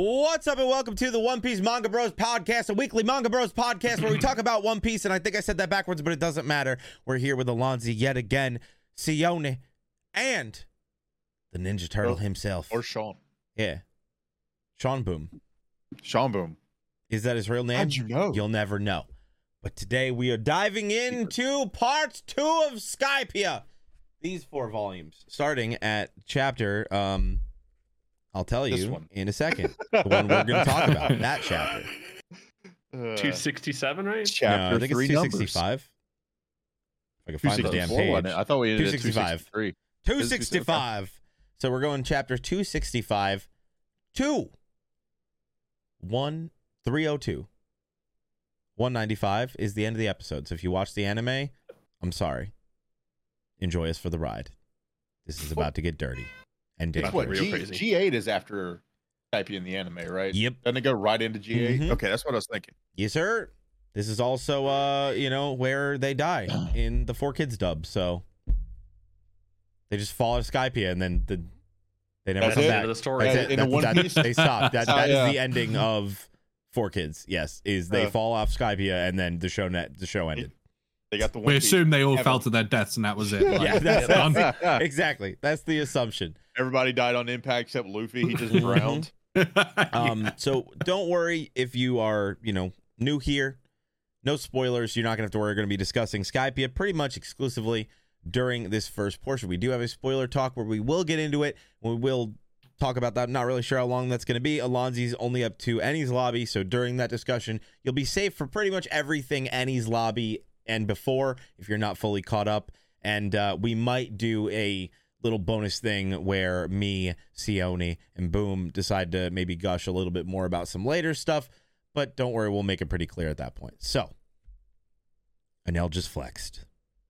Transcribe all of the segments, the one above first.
What's up and welcome to the One Piece Manga Bros podcast, a weekly Manga Bros podcast where we talk about One Piece, and I think I said that backwards, but it doesn't matter. We're here with Alonzi yet again, Sione, and the Ninja Turtle himself. Or Sean. Yeah. Sean Boom. Sean Boom. Is that his real name? How'd you know? You'll never know. But today we are diving into part 2 of Skypiea. These 4 volumes, starting at chapter, I'll tell you in a second. The one we're going to talk about, that chapter. 267, right? Chapter No, I think it's 265. If I can find the damn page. I thought we ended at 265. 265. So we're going chapter 265 to 1302. 195 is the end of the episode. So if you watch the anime, I'm sorry. Enjoy us for the ride. This is about to get dirty and dangerous. What, real crazy. G8 is after Skypiea in the anime, right? Yep. Doesn't it go right into G8? Mhm. Okay, that's what I was thinking. Yes, sir. This is also, where they die in the 4Kids dub. So they just fall out of Skypiea and then they never That's come it? back. The story. That's That's it. in the One Piece? They stop. That is Yeah. the ending of 4Kids. Yes, is they fall off Skypiea and then the show ended. They got the One We Piece. assume they all Ever. fell to their deaths and that was it. Yeah, Like, that's done. exactly. That's the assumption. Everybody died on impact except Luffy. He just drowned. So don't worry if you are, new here. No spoilers. You're not gonna have to worry. We're gonna be discussing Skypiea pretty much exclusively during this first portion. We do have a spoiler talk where we will get into it. We will talk about that. I'm not really sure how long that's gonna be. Alonzi's only up to Enies Lobby, so during that discussion, you'll be safe for pretty much everything Enies Lobby and before if you're not fully caught up. And we might do a little bonus thing where me, Sione, and Boom decide to maybe gush a little bit more about some later stuff, but don't worry, we'll make it pretty clear at that point. So, Enel just flexed.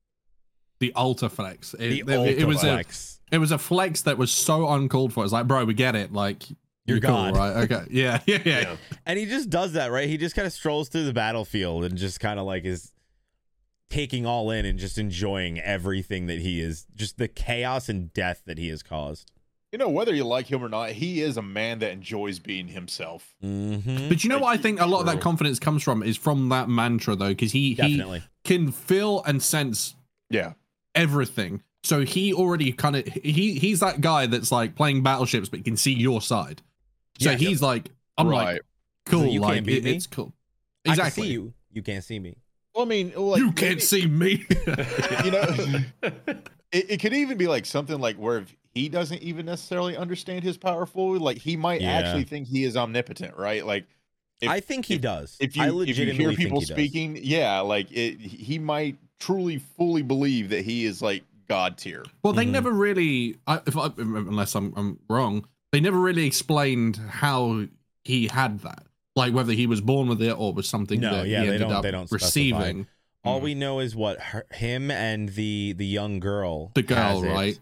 The ultra flex. It ultra was flex. it was a flex that was so uncalled for. It's like, bro, we get it. Like, You're cool, God. right? Okay. Yeah. And he just does that, right? He just kind of strolls through the battlefield and just kind of like is taking all in and just enjoying everything that he is, just the chaos and death that he has caused. You know, whether you like him or not, he is a man that enjoys being himself. Mm-hmm. But you know Like, what I think a lot of that true. confidence comes from is from that mantra though, because he Definitely. can feel and sense Yeah. everything. So he already kind of he's that guy that's like playing battleships but can see your side. So Yeah. he's like, I'm Right. like, cool, You like can't beat me. it's cool. I Exactly. can see you. You can't see me. Well, I mean, like, You can't see me. You know, it could even be like something like where if he doesn't even necessarily understand his power fully, like he might Yeah. actually think he is omnipotent, right? Like, I think he does. if I you legitimately hear people think he does. speaking, yeah, like he might truly fully believe that he is like God tier. Well, they Mhm. never really, unless I'm wrong, they never really explained how he had that. Like whether he was born with it or was something No, that yeah, he they ended don't- up they don't specify. receiving. All we know is what him and the young girl, The girl, has it. right?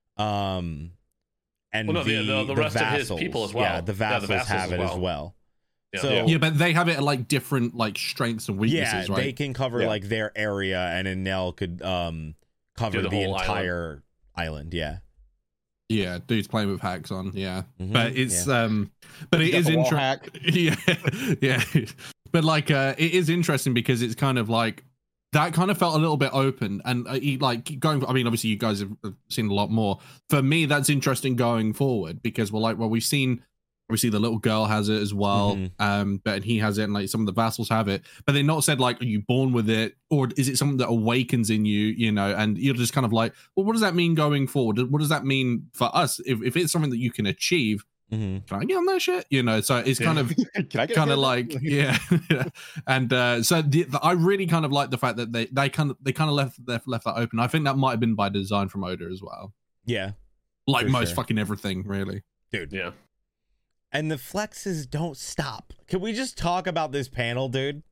And Well, no, the rest of his people as well. Yeah, the Yeah, the vassals vassals have it as as well. Yeah. So Yeah, but they have it at like different like strengths and weaknesses, yeah, right? they can cover Yeah. like their area, and Enel could cover Do the the whole entire island. Yeah. Yeah, dude's playing with hacks on. Yeah, Mhm, but it's yeah. but He's it is got the wall interesting. hack. Yeah. But like, it is interesting because it's kind of like that kind of felt a little bit open and like going. I mean, obviously you guys have seen a lot more. For me, that's interesting going forward because we're like, well, we've seen. Obviously, the little girl has it as well, but he has it, and like some of the vassals have it. But they're not said like, are you born with it, or is it something that awakens in you? You know, and you're just kind of like, well, what does that mean going forward? What does that mean for us? If it's something that you can achieve, Mhm. can I get on that shit? You know, so it's kind of Can I get a kind of haircut? like yeah. And so I really kind of like the fact that they kind of left that open. I think that might have been by design from Oda as well, Yeah, like For most sure. fucking everything really. dude. Yeah. And the flexes don't stop. Can we just talk about this panel, dude?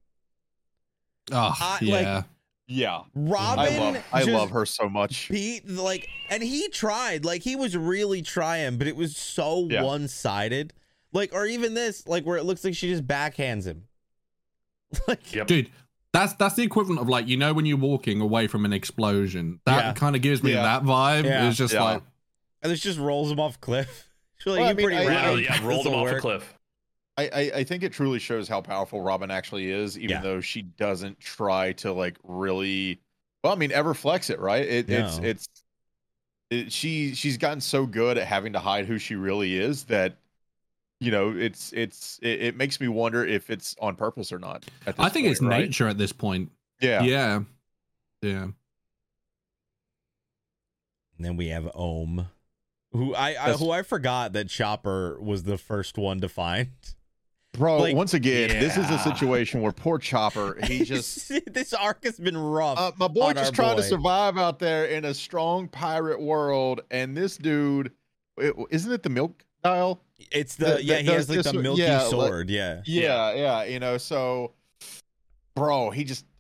Oh like, yeah. Yeah, Robin, I just love her so much. beat and he tried, like he was really trying, but it was so Yeah. one-sided. Like, or even this, like where it looks like she just backhands him. Like, Yep. Dude, that's the equivalent of like, you know, when you're walking away from an explosion. That Yeah. kind of gives me Yeah. that vibe. Yeah. It's just Yeah. like and this just rolls him off a cliff. She's like, Well, I you're mean, pretty I- round. Yeah, rolled him This'll off a work. cliff. I think it truly shows how powerful Robin actually is, even though she doesn't try to like really, well, I mean, ever flex it, right? She's gotten so good at having to hide who she really is that, you know, it makes me wonder if it's on purpose or not. I think it's nature at this point. Yeah. And then we have Ohm, who I forgot that Chopper was the first one to find. Bro, like, once again, this is a situation where poor Chopper, he just... this arc has been rough. My boy just trying to survive out there in a strong pirate world, and this dude, isn't it the milk dial? It's he has like the milky sword, Yeah, you know, so, bro, he just...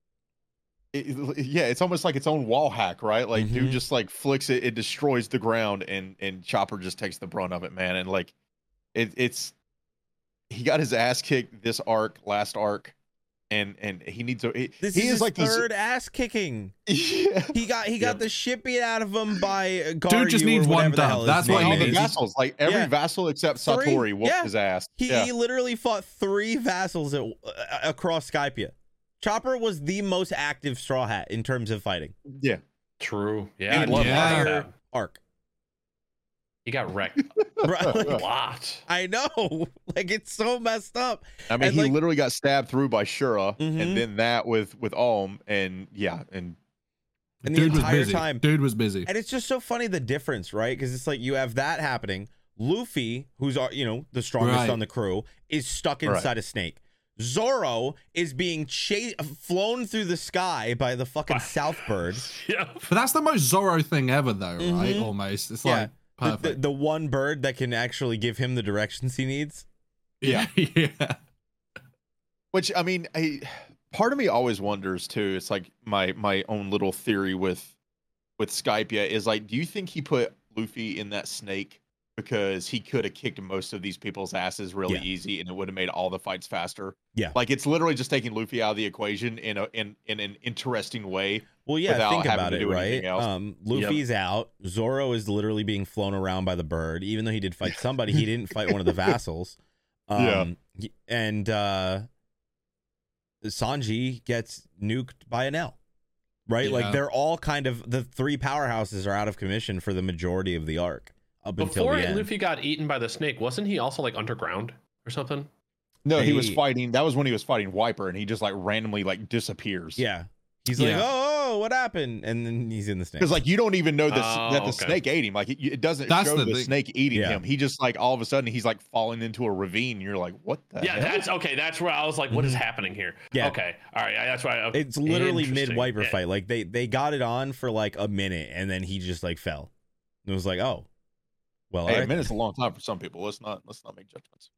it's almost like its own wall hack, right? Like, dude just like flicks it, it destroys the ground, and Chopper just takes the brunt of it, man. And like, it's... He got his ass kicked this last arc, and he needs to. This is his like third ass kicking. Yeah. He got the shit beat out of him by Garyu. Dude just needs one dub. That's what he needs. The vassals, like every vassal except Satori, whooped his ass. He literally fought 3 vassals across Skypiea. Chopper was the most active Straw Hat in terms of fighting. Yeah, true. Yeah, I love that arc. He got wrecked a lot. I know. Like, it's so messed up. I mean, he literally got stabbed through by Shura, and then that with Ohm, and the entire time. Dude was busy. And it's just so funny, the difference, right? Because it's like you have that happening. Luffy, who's, you know, the strongest on the crew, is stuck inside a snake. Zoro is being flown through the sky by the fucking Southbird. But that's the most Zoro thing ever, though, right? Almost. It's like... The one bird that can actually give him the directions he needs. Yeah. Which, I mean, part of me always wonders too. It's like my own little theory with Skypiea is like, do you think he put Luffy in that snake because he could have kicked most of these people's asses really easy, and it would have made all the fights faster? Yeah, like it's literally just taking Luffy out of the equation in an interesting way. Well, think about it, right? Luffy's out. Zoro is literally being flown around by the bird. Even though he did fight somebody, he didn't fight one of the vassals. And Sanji gets nuked by an L. Right? Like, they're all kind of... The 3 powerhouses are out of commission for the majority of the arc. Before Luffy got eaten by the snake, wasn't he also like underground or something? No, he was fighting. That was when he was fighting Wiper, and he just like randomly like disappears. Yeah. He's like, oh, what happened? And then he's in the snake. Because like you don't even know that the snake ate him. Like it doesn't show the snake eating him. He just like all of a sudden he's like falling into a ravine. And you're like, what the hell? That's okay. That's where I was like, what is happening here? Yeah. Okay. All right. That's why. It's literally mid Wiper fight. Like they got it on for like a minute, and then he just like fell. And it was like, oh. Well, hey, a minute's a long time for some people. Let's not make judgments.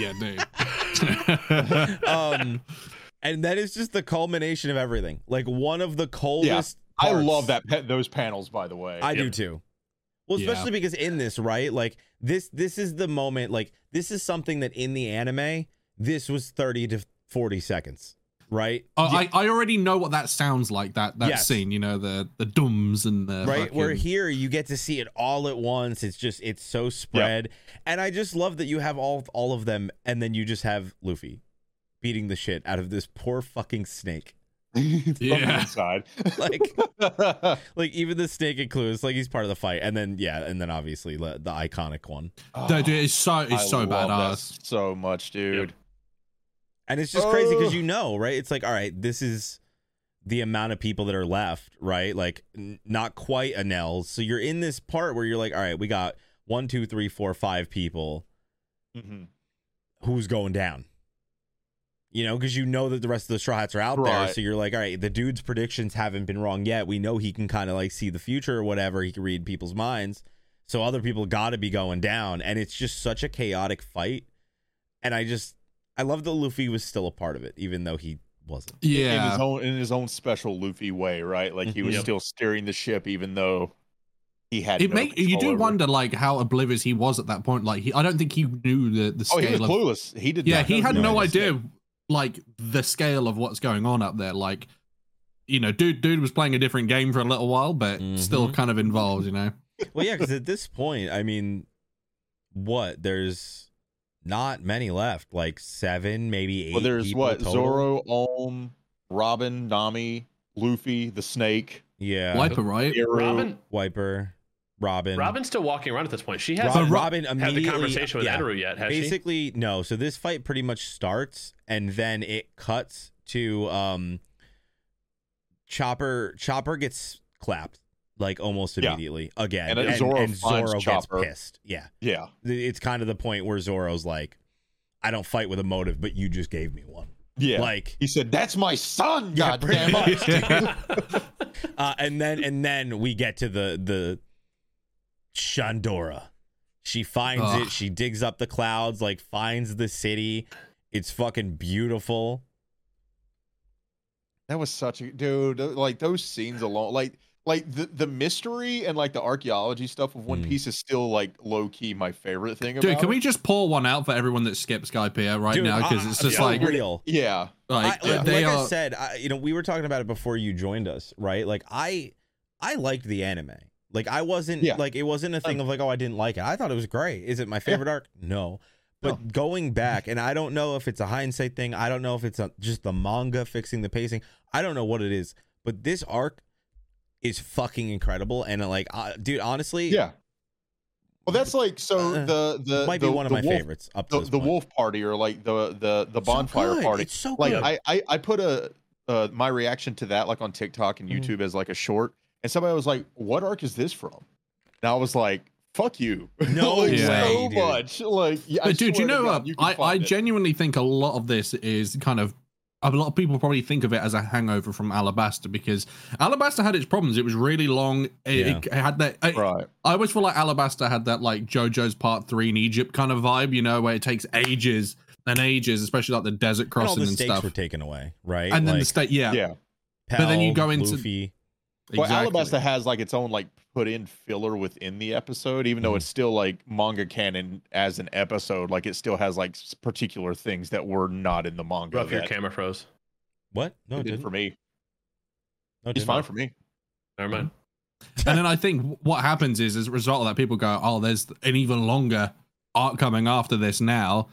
And that is just the culmination of everything. Like one of the coldest. I love those panels, by the way. I do too. Well, especially because in this, right? Like this is the moment. Like this is something that in the anime, this was 30 to 40 seconds. Right. I already know what that sounds like. That scene, you know, the dums and the right. Where here you get to see it all at once. It's so spread, and I just love that you have all of them, and then you just have Luffy beating the shit out of this poor fucking snake. Inside. like even the snake and Clue, it's like he's part of the fight, and then obviously the iconic one. Dude, it's so badass. So much, dude. Yep. And it's just crazy because right? It's like, all right, this is the amount of people that are left, right? Like, not quite a Nels. So you're in this part where you're like, all right, we got 1, 2, 3, 4, 5 people. Who's going down? You know, because you know that the rest of the Straw Hats are out there. So you're like, all right, the dude's predictions haven't been wrong yet. We know he can kind of like see the future or whatever. He can read people's minds. So other people got to be going down. And it's just such a chaotic fight. And I love that Luffy was still a part of it, even though he wasn't. Yeah, in his own special Luffy way, right? Like he was still steering the ship, even though he had. You do wonder like how oblivious he was at that point. Like I don't think he knew the scale. He was clueless. He did. Yeah, he had no idea like the scale of what's going on up there. Like, you know, dude was playing a different game for a little while, but still kind of involved. You know. Well, yeah, because at this point, I mean, there's not many left. Like 7, maybe 8. Well, there's people what? total. Zoro, Robin, Nami, Luffy, the Snake, Yeah. Wiper, right? Aru. Wiper, Robin. Robin's still walking around at this point. She hasn't Robin had immediately the conversation with yeah, Edoru yet, has she? basically, no. So this fight pretty much starts, and then it cuts to Chopper. Chopper gets clapped like almost Yeah. immediately again, And Zoro finds Zoro gets Chopper. pissed. Yeah, Yeah. it's kind of the point where Zoro's like, "I don't fight with a motive, but you just gave me one." Yeah. Like, He said, "That's my son." Yeah, God pretty damn much, it. and then we get to the Shandora. She finds Ugh. it. She digs up the clouds, like finds the city. It's fucking beautiful. That was such a dude. Like those scenes alone, like the mystery and like the archaeology stuff of One Mm. Piece is still like low key my favorite thing. Dude, about can it. we just pour one out for everyone that skips Skypiea right Dude, now? Because it's just so like, real. Yeah. like Like they I are. said, we were talking about it before you joined us, right? Like I liked the anime. Like I wasn't Yeah. like it wasn't a thing of like, oh, I didn't like it. I thought it was great. Is it my favorite arc? No. But going back, and I don't know if it's a hindsight thing. I don't know if it's just the manga fixing the pacing. I don't know what it is. But this arc is fucking incredible. And like, dude, honestly, Yeah. Well, that's like so the might be one of my wolf, favorites up to The, this the point. wolf party or like the bonfire good. party. It's so Like good. I put my reaction to that like on TikTok and YouTube as like a short, and somebody was like, "What arc is this from?" And I was like, "Fuck you!" No like, way, so dude. much. Like, yeah, I But dude, swear you to know God, what? you can I find it. genuinely think a lot of this is kind of a lot of people probably think of it as a hangover from Alabasta because Alabasta had its problems. It was really long. It had that. Right. I always feel like Alabasta had that like JoJo's Part 3 in Egypt kind of vibe, you know, where it takes ages and ages, especially like the desert And all crossing the and stakes stuff. were taken away, right? And then like, the state, yeah. Yeah. But then you Pell, go into- Luffy. Well, Exactly. Alabasta has like its own like put in filler within the episode, even though it's still like manga canon as an episode. Like it still has like particular things that were not in the manga. Rough, your that camera froze. What? No, it it did didn't. for me. No, it It's didn't. fine for me. Never mind. And then I think what happens is, as a result of that, people go, "Oh, there's an even longer arc coming after this now."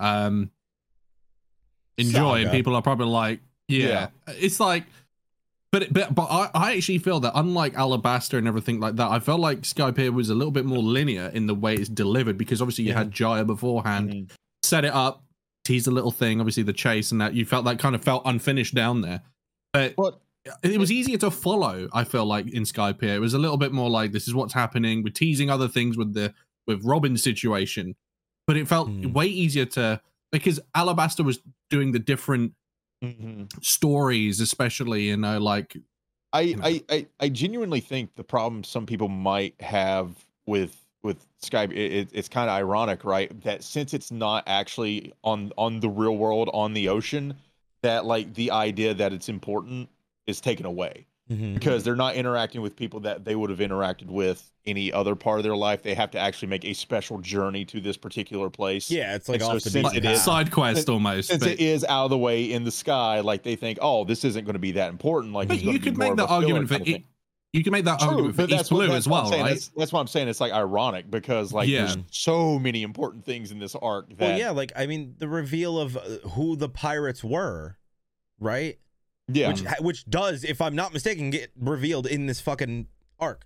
Enjoy, and Saga. people are probably like, "Yeah." It's like, but I actually feel that unlike Alabasta and everything like that, I felt like Skypiea was a little bit more linear in the way it's delivered because obviously you had Jaya beforehand, Mhm. set it up, tease a little thing, obviously the chase, and that you felt that kind of felt unfinished down there, but. But It was easier to follow, I feel like, in Skypiea. It was a little bit more like, this is what's happening. We're teasing other things with Robin's situation. But it felt way easier to, because Alabasta was doing the different stories, especially, you know, like... I genuinely think the problem some people might have with Skype, it's kind of ironic, right? That since it's not actually on the real world, on the ocean, that like the idea that it's important is taken away because they're not interacting with people that they would have interacted with any other part of their life. They have to actually make a special journey to this particular place. Yeah, it's like And so off the since beaten it is- path. Side quest almost. Since but it is out of the way in the sky, like they think, oh, this isn't going to be that important. Like, but it's gonna you be could more make of that a filler argument for kind of thing. you can make that True, argument for but East Blue that's as what well, I'm saying. right? That's why I'm saying it's like ironic because like Yeah. there's so many important things in this arc that Well, yeah, like I mean, the reveal of who the pirates were, right? yeah. Which does, if I'm not mistaken, get revealed in this fucking arc.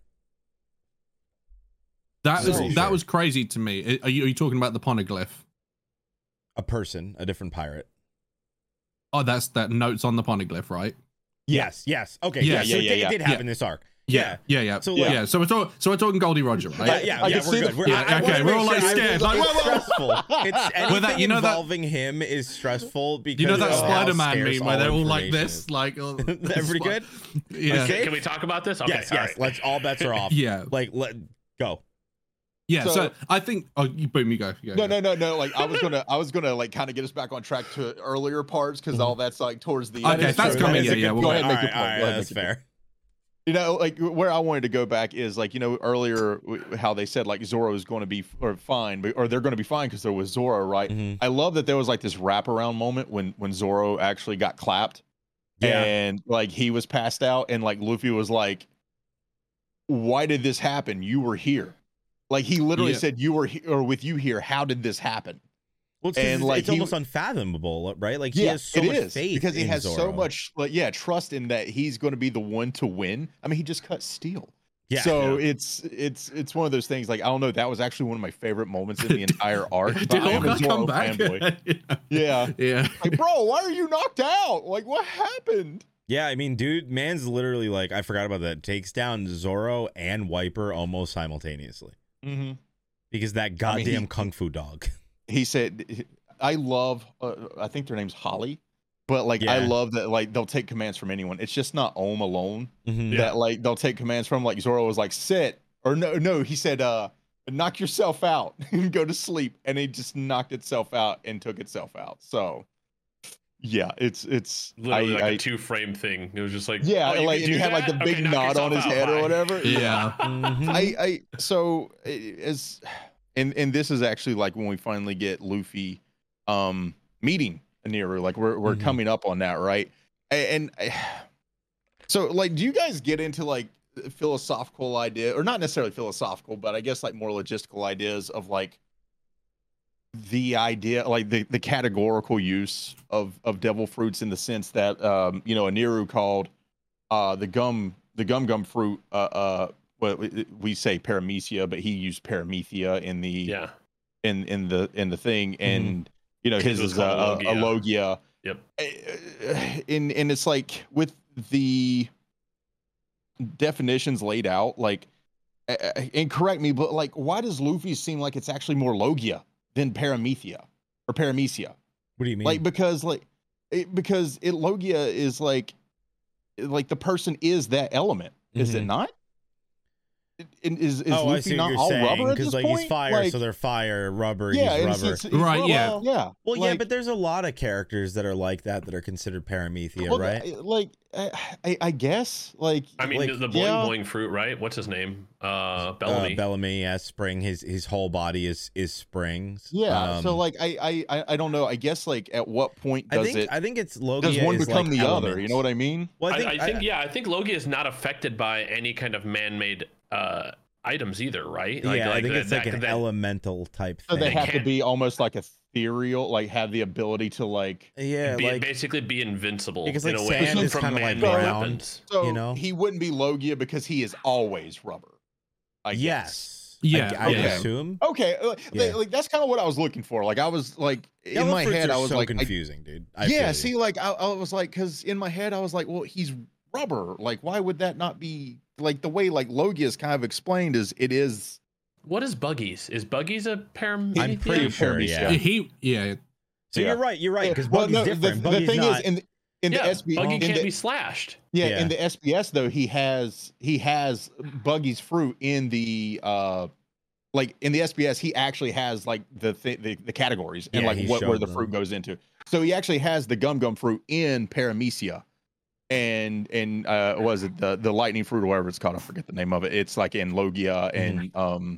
That was Pretty that sure. was crazy to me. Are you talking about the poneglyph? A person, a different pirate. Oh, that's that notes on the poneglyph, right? Yes. Okay. Yeah, So it did happen yeah. in this arc. Yeah. So, So so we're talking Goldie Roger, right? Yeah, I can we're see good. the- Yeah, I wanna okay, we're make all, like, sure- scared, like, it's whoa, whoa. stressful. It's anything that- you know that- involving him is stressful because You know that of how Spider-Man scarce meme where they're all like information this, is. like Every good? Yeah, Okay. Can we talk about this? Okay, Yes. all right. Let's. All bets are off. yeah, Like let go. yeah. So, So- I think. Oh, boom, you go. No. Like I was gonna like kind of get us back on track to earlier parts because all that's like towards the end. Okay, that's So coming, that is yeah, a good- yeah, Go we'll- ahead, and make your All point. right, Go ahead, that's make your point. fair. You know, like where I wanted to go back is like, you know, earlier how they said like Zoro is going to be fine, or they're going to be fine because there was Zoro, right? Mhm. I love that there was like this wraparound moment when Zoro actually got clapped, Yeah. and like he was passed out, and like Luffy was like, "Why did this happen? You were here." Like he literally Yeah. said, "You were here, or with you here. How did this happen?" Well, it's 'cause And, like, it's almost unfathomable, right? Like he Yeah, has so it much is, faith because he in has so Zoro. much, like, trust in that he's going to be the one to win. I mean, he just cut Steel. Yeah. So it's one of those things. Like, I don't know. That was actually one of my favorite moments in the entire arc. Did but I am a Hawkeye Zoro come back? fanboy. Yeah. Yeah. Like, bro, why are you knocked out? Like, what happened? Yeah, I mean, dude, man's literally like, I forgot about that. Takes down Zoro and Wiper almost simultaneously Mm-hmm. because that I mean, goddamn kung fu dog. He said, I love, I think their name's Holly, but like, I Yeah. love that, like, they'll take commands from anyone. It's just not Ohm alone Mhm. Yeah. that, like, they'll take commands from. Like, Zoro was like, sit, or no, he said, knock yourself out and go to sleep. And it just knocked itself out and took itself out. So, yeah, it's Literally like I- a 2-frame thing. It was just like, yeah, oh, you like, can and he do had like the that? big Okay, knock knot on yourself his out, head or bye. whatever. Yeah. Mhm. So as and this is actually like when we finally get Luffy meeting Eniru, like we're Mhm. coming up on that, right? And so like, do you guys get into like philosophical idea, or not necessarily philosophical, but I guess like more logistical ideas of like the idea, like the categorical use of devil fruits, in the sense that Eniru called the gum fruit what we say paramecia, but he used paramethea in the Yeah. in the thing, and his His was is called a logia. Yep. And it's like with the definitions laid out, like, and correct me, but like, why does Luffy seem like it's actually more logia than paramethea or paramecia? What do you mean? Like, because logia is like the person is that element, is it Mhm. not? Is I Luffy see what not you're all saying, rubber at this like point? he's fire, so they're fire, rubber, yeah, he's and rubber. it's Right, rubber, yeah. yeah. Well, yeah, Like, but there's a lot of characters that are like that are considered paramethea, well, right? like, I guess, like, I mean, Like, the boing yeah. boing fruit, right? What's his name? Bellamy. Bellamy, yeah, spring. His whole body is springs. yeah. So like, I don't know. I guess like, at what point I does think it's Logia does one is become like the element. other? You know what I mean? Well, I think Logia is not affected by any kind of man-made items either, right? yeah, I think it's like an that- elemental type So thing. they have to can't- be almost like ethereal, like have the ability to like. yeah, like basically be invincible because, in like, a way sand is from kinda like man-made brown. weapons. So You know? he wouldn't be Logia because he is always rubber. I guess. yes, Yeah, I okay. assume. Okay, Yeah. like that's kind of what I was looking for. Like I was like in Yellow my fruits head, are I was so like, confusing, dude. I yeah. feel you. See, like I was like, because in my head I was like, well, he's rubber. Like, why would that not be like the way like Logia is kind of explained? Is it is What is Buggies? Is Buggies a paramecia? I'm pretty sure. Paramecia. Yeah. So Yeah. you're right, because Well, Buggy's no, different. The Buggy's thing not. is, in the Yeah, SB, Buggy in can't the- be slashed. Yeah. in the SBS though, he has Buggy's fruit in the like in the SBS, he actually has like the categories and Yeah, like he where showed the them. fruit goes into. So he actually has the gum fruit in paramecia, and was it the lightning fruit or whatever it's called? I forget the name of it. It's like in Logia and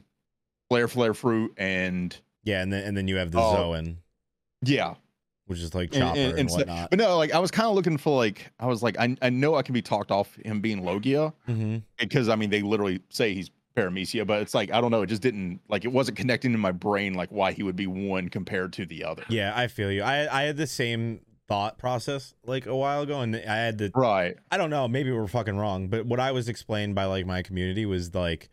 flare fruit and Yeah, and then you have the Oh, Zoan, yeah. which is like Chopper and so- whatnot. but no, like I was kind of looking for like I was like I know I can be talked off him being Logia Mm-hmm. because I mean they literally say he's paramecia, but it's like I don't know, it just didn't like it wasn't connecting in my brain like why he would be one compared to the other. Yeah, I feel you. I had the same thought process like a while ago, and I had the Right. I don't know, maybe we're fucking wrong, but what I was explained by like my community was like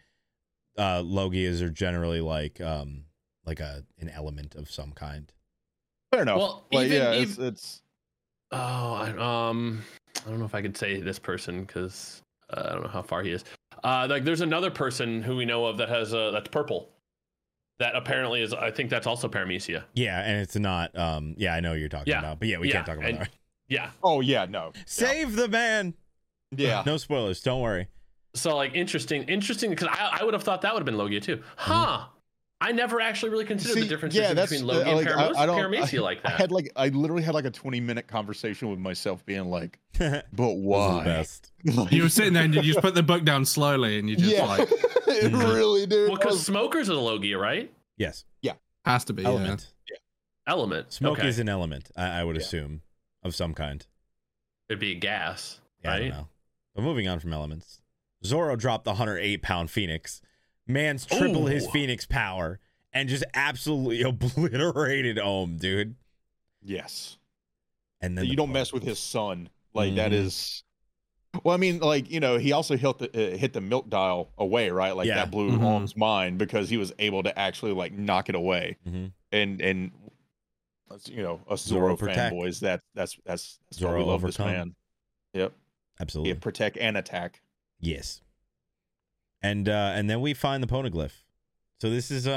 Logias are generally like an element of some kind. Fair enough. Well, like, even- yeah, even- it's Oh, I don't know if I could say this person because I don't know how far he is. Like, there's another person who we know of that has that's purple. That apparently is. I think that's also paramecia. Yeah, and it's not. Yeah, I know what you're talking Yeah. about, but yeah, we can't Yeah, talk about and- that. Yeah. oh yeah, no. Save the man. Yeah. No spoilers. Don't worry. So like interesting because I would have thought that would have been Logia too. Huh. I never actually really considered See, the differences yeah, that's between Logia like, and paramecia like I that. had like I literally had like a 20-minute conversation with myself being like, This but is the why? best. Like, You were sitting there and you just put the book down slowly and you just yeah. like it Mhm. really did. Well, because smokers are the Logia, right? Yes. has to be. Yeah. Element. Element. Smoke okay. is an element. I would Yeah. assume of some kind. It'd be a gas, Yeah, I don't right? know. But moving on from elements, Zoro dropped the 108-pound Phoenix. Man's triple his Ooh. Phoenix power, and just absolutely obliterated Ohm, dude. Yes. And then you don't mess with his son. Like that is. Well, I mean, like, you know, he also hit the milk dial away, right? Like that blew Ohm's mind because he was able to actually like knock it away. And you know, us Zoro fanboys, that's why we love this man. Yep, absolutely. Yeah, protect and attack. Yes. And then we find the poneglyph. So this is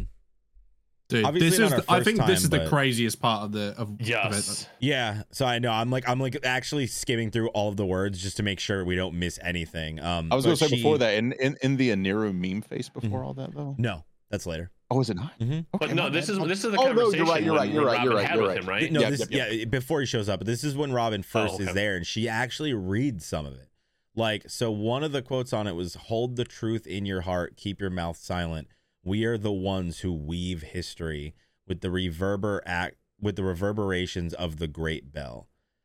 dude, obviously this is I think time, this is the craziest part of the yes. Yeah, so I know I'm like actually skimming through all of the words just to make sure we don't miss anything. I was going to say before that in the Aniru meme face before all that though. No, that's later. Oh, is it not? Okay, but no, this is the conversation. No, you're right. Him, right? No, before he shows up. But this is when Robin first is there, and she actually reads some of it. Like, so one of the quotes on it was, "Hold the truth in your heart, keep your mouth silent. We are the ones who weave history with the reverberations of the great bell."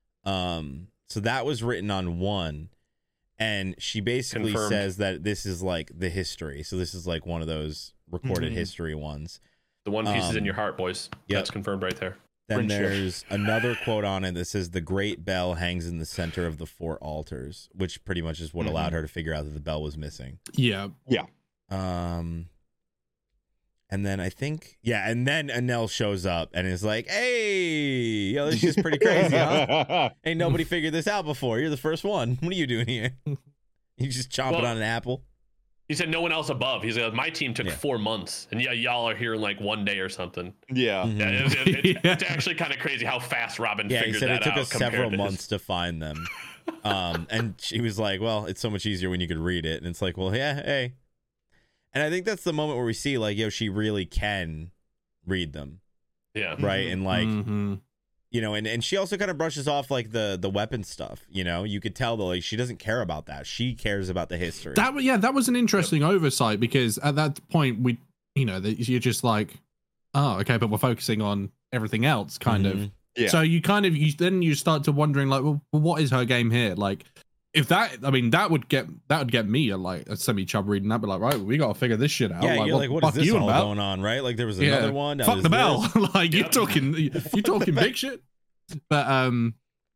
So that was written on one, and she basically says that this is like the history. So this is like one of those recorded history ones. The one piece is in your heart, boys. Yep. That's confirmed right there. Then there's another quote on it that says, "The great bell hangs in the center of the 4 altars," which pretty much is what allowed her to figure out that the bell was missing. Yeah. And then I think, and then Enel shows up and is like, "Hey, yo, this is pretty crazy, huh? Ain't nobody figured this out before. You're the first one. What are you doing here? You just chomping on an apple?" He said no one else above. He's like, my team took 4 months, and y'all are here in like 1 day or something. Yeah. It's actually kind of crazy how fast Robin figured that out. He said it took us several months to find them. And she was like, "Well, it's so much easier when you could read it." And it's like, well, yeah, hey. And I think that's the moment where we see, like, yo, she really can read them. Yeah. Right? And like, you know, and she also kind of brushes off like the weapon stuff, you know. You could tell that like she doesn't care about that. She cares about the history. That was an interesting oversight, because at that point you're just like, oh, okay, but we're focusing on everything else, kind of. Yeah. So you start to wondering like, well, what is her game here? Like, if that would get me like a semi-chub reading. I'd be like, right, we got to figure this shit out. Yeah, like, you're like, what is this all going on, right? Like there was another one. Fuck the bell. Like you're talking big shit. But I'm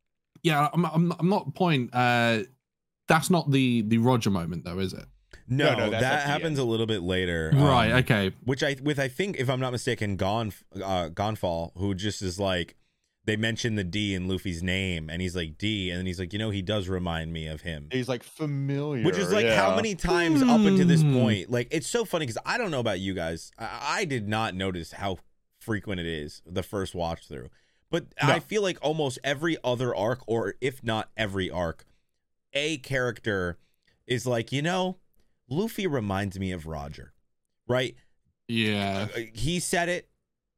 not point. That's not the Roger moment though, is it? No, that happens a little bit later. Right. Okay. Which I think, if I'm not mistaken, Gonfall, who just is like, they mention the D in Luffy's name, and he's like, D, and then he's like, you know, he does remind me of him. He's like familiar. Which is like, how many times up until this point? Like, it's so funny because I don't know about you guys. I did not notice how frequent it is the first watch through. But I feel like almost every other arc, or if not every arc, a character is like, you know, Luffy reminds me of Roger, right? Yeah. He said it.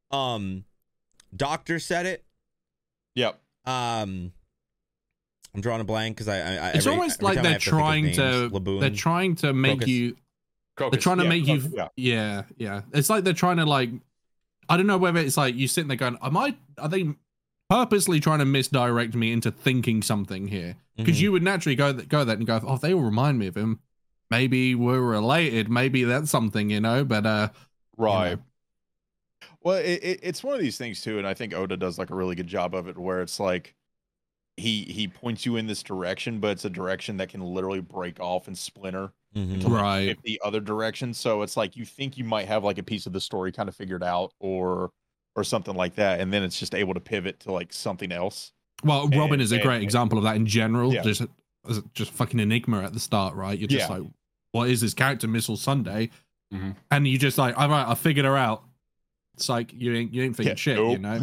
Doctor said it. Yep. I'm drawing a blank because it's almost like they're trying to make Crocus. you. They're trying to make you. Yeah. It's like they're trying to like. I don't know whether it's like you sitting there going, are they purposely trying to misdirect me into thinking something here? Because you would naturally go there and go, oh, they will remind me of him. Maybe we're related. Maybe that's something, you know. But right. You know. Well, it's one of these things too, and I think Oda does like a really good job of it, where it's like he points you in this direction, but it's a direction that can literally break off and splinter into like 50 other directions. So it's like you think you might have like a piece of the story kind of figured out, or something like that, and then it's just able to pivot to like something else. Well, Robin is a great example of that in general. Yeah. Just fucking enigma at the start, right? You're just like, what is this character, Missile Sunday? And you just like, all right, I figured her out. It's like you ain't thinking shit, you know.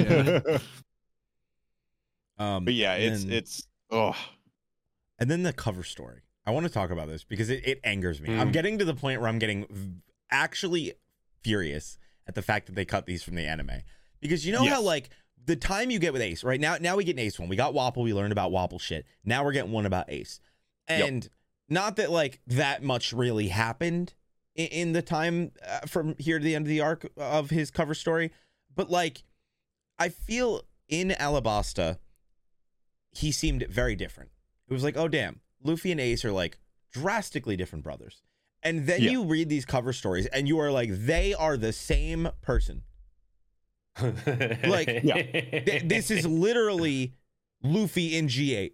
But yeah, it's And then the cover story. I want to talk about this because it angers me. I'm getting to the point where I'm getting actually furious at the fact that they cut these from the anime, because you know how like the time you get with Ace right now we get an Ace one. We got Wapple. We learned about Wapple shit. Now we're getting one about Ace, and not that like that much really happened in the time from here to the end of the arc of his cover story, but like I feel in Alabasta he seemed very different. It was like, oh damn, Luffy and Ace are like drastically different brothers, And then you read these cover stories and you are like, they are the same person. Like, this is literally Luffy in G8.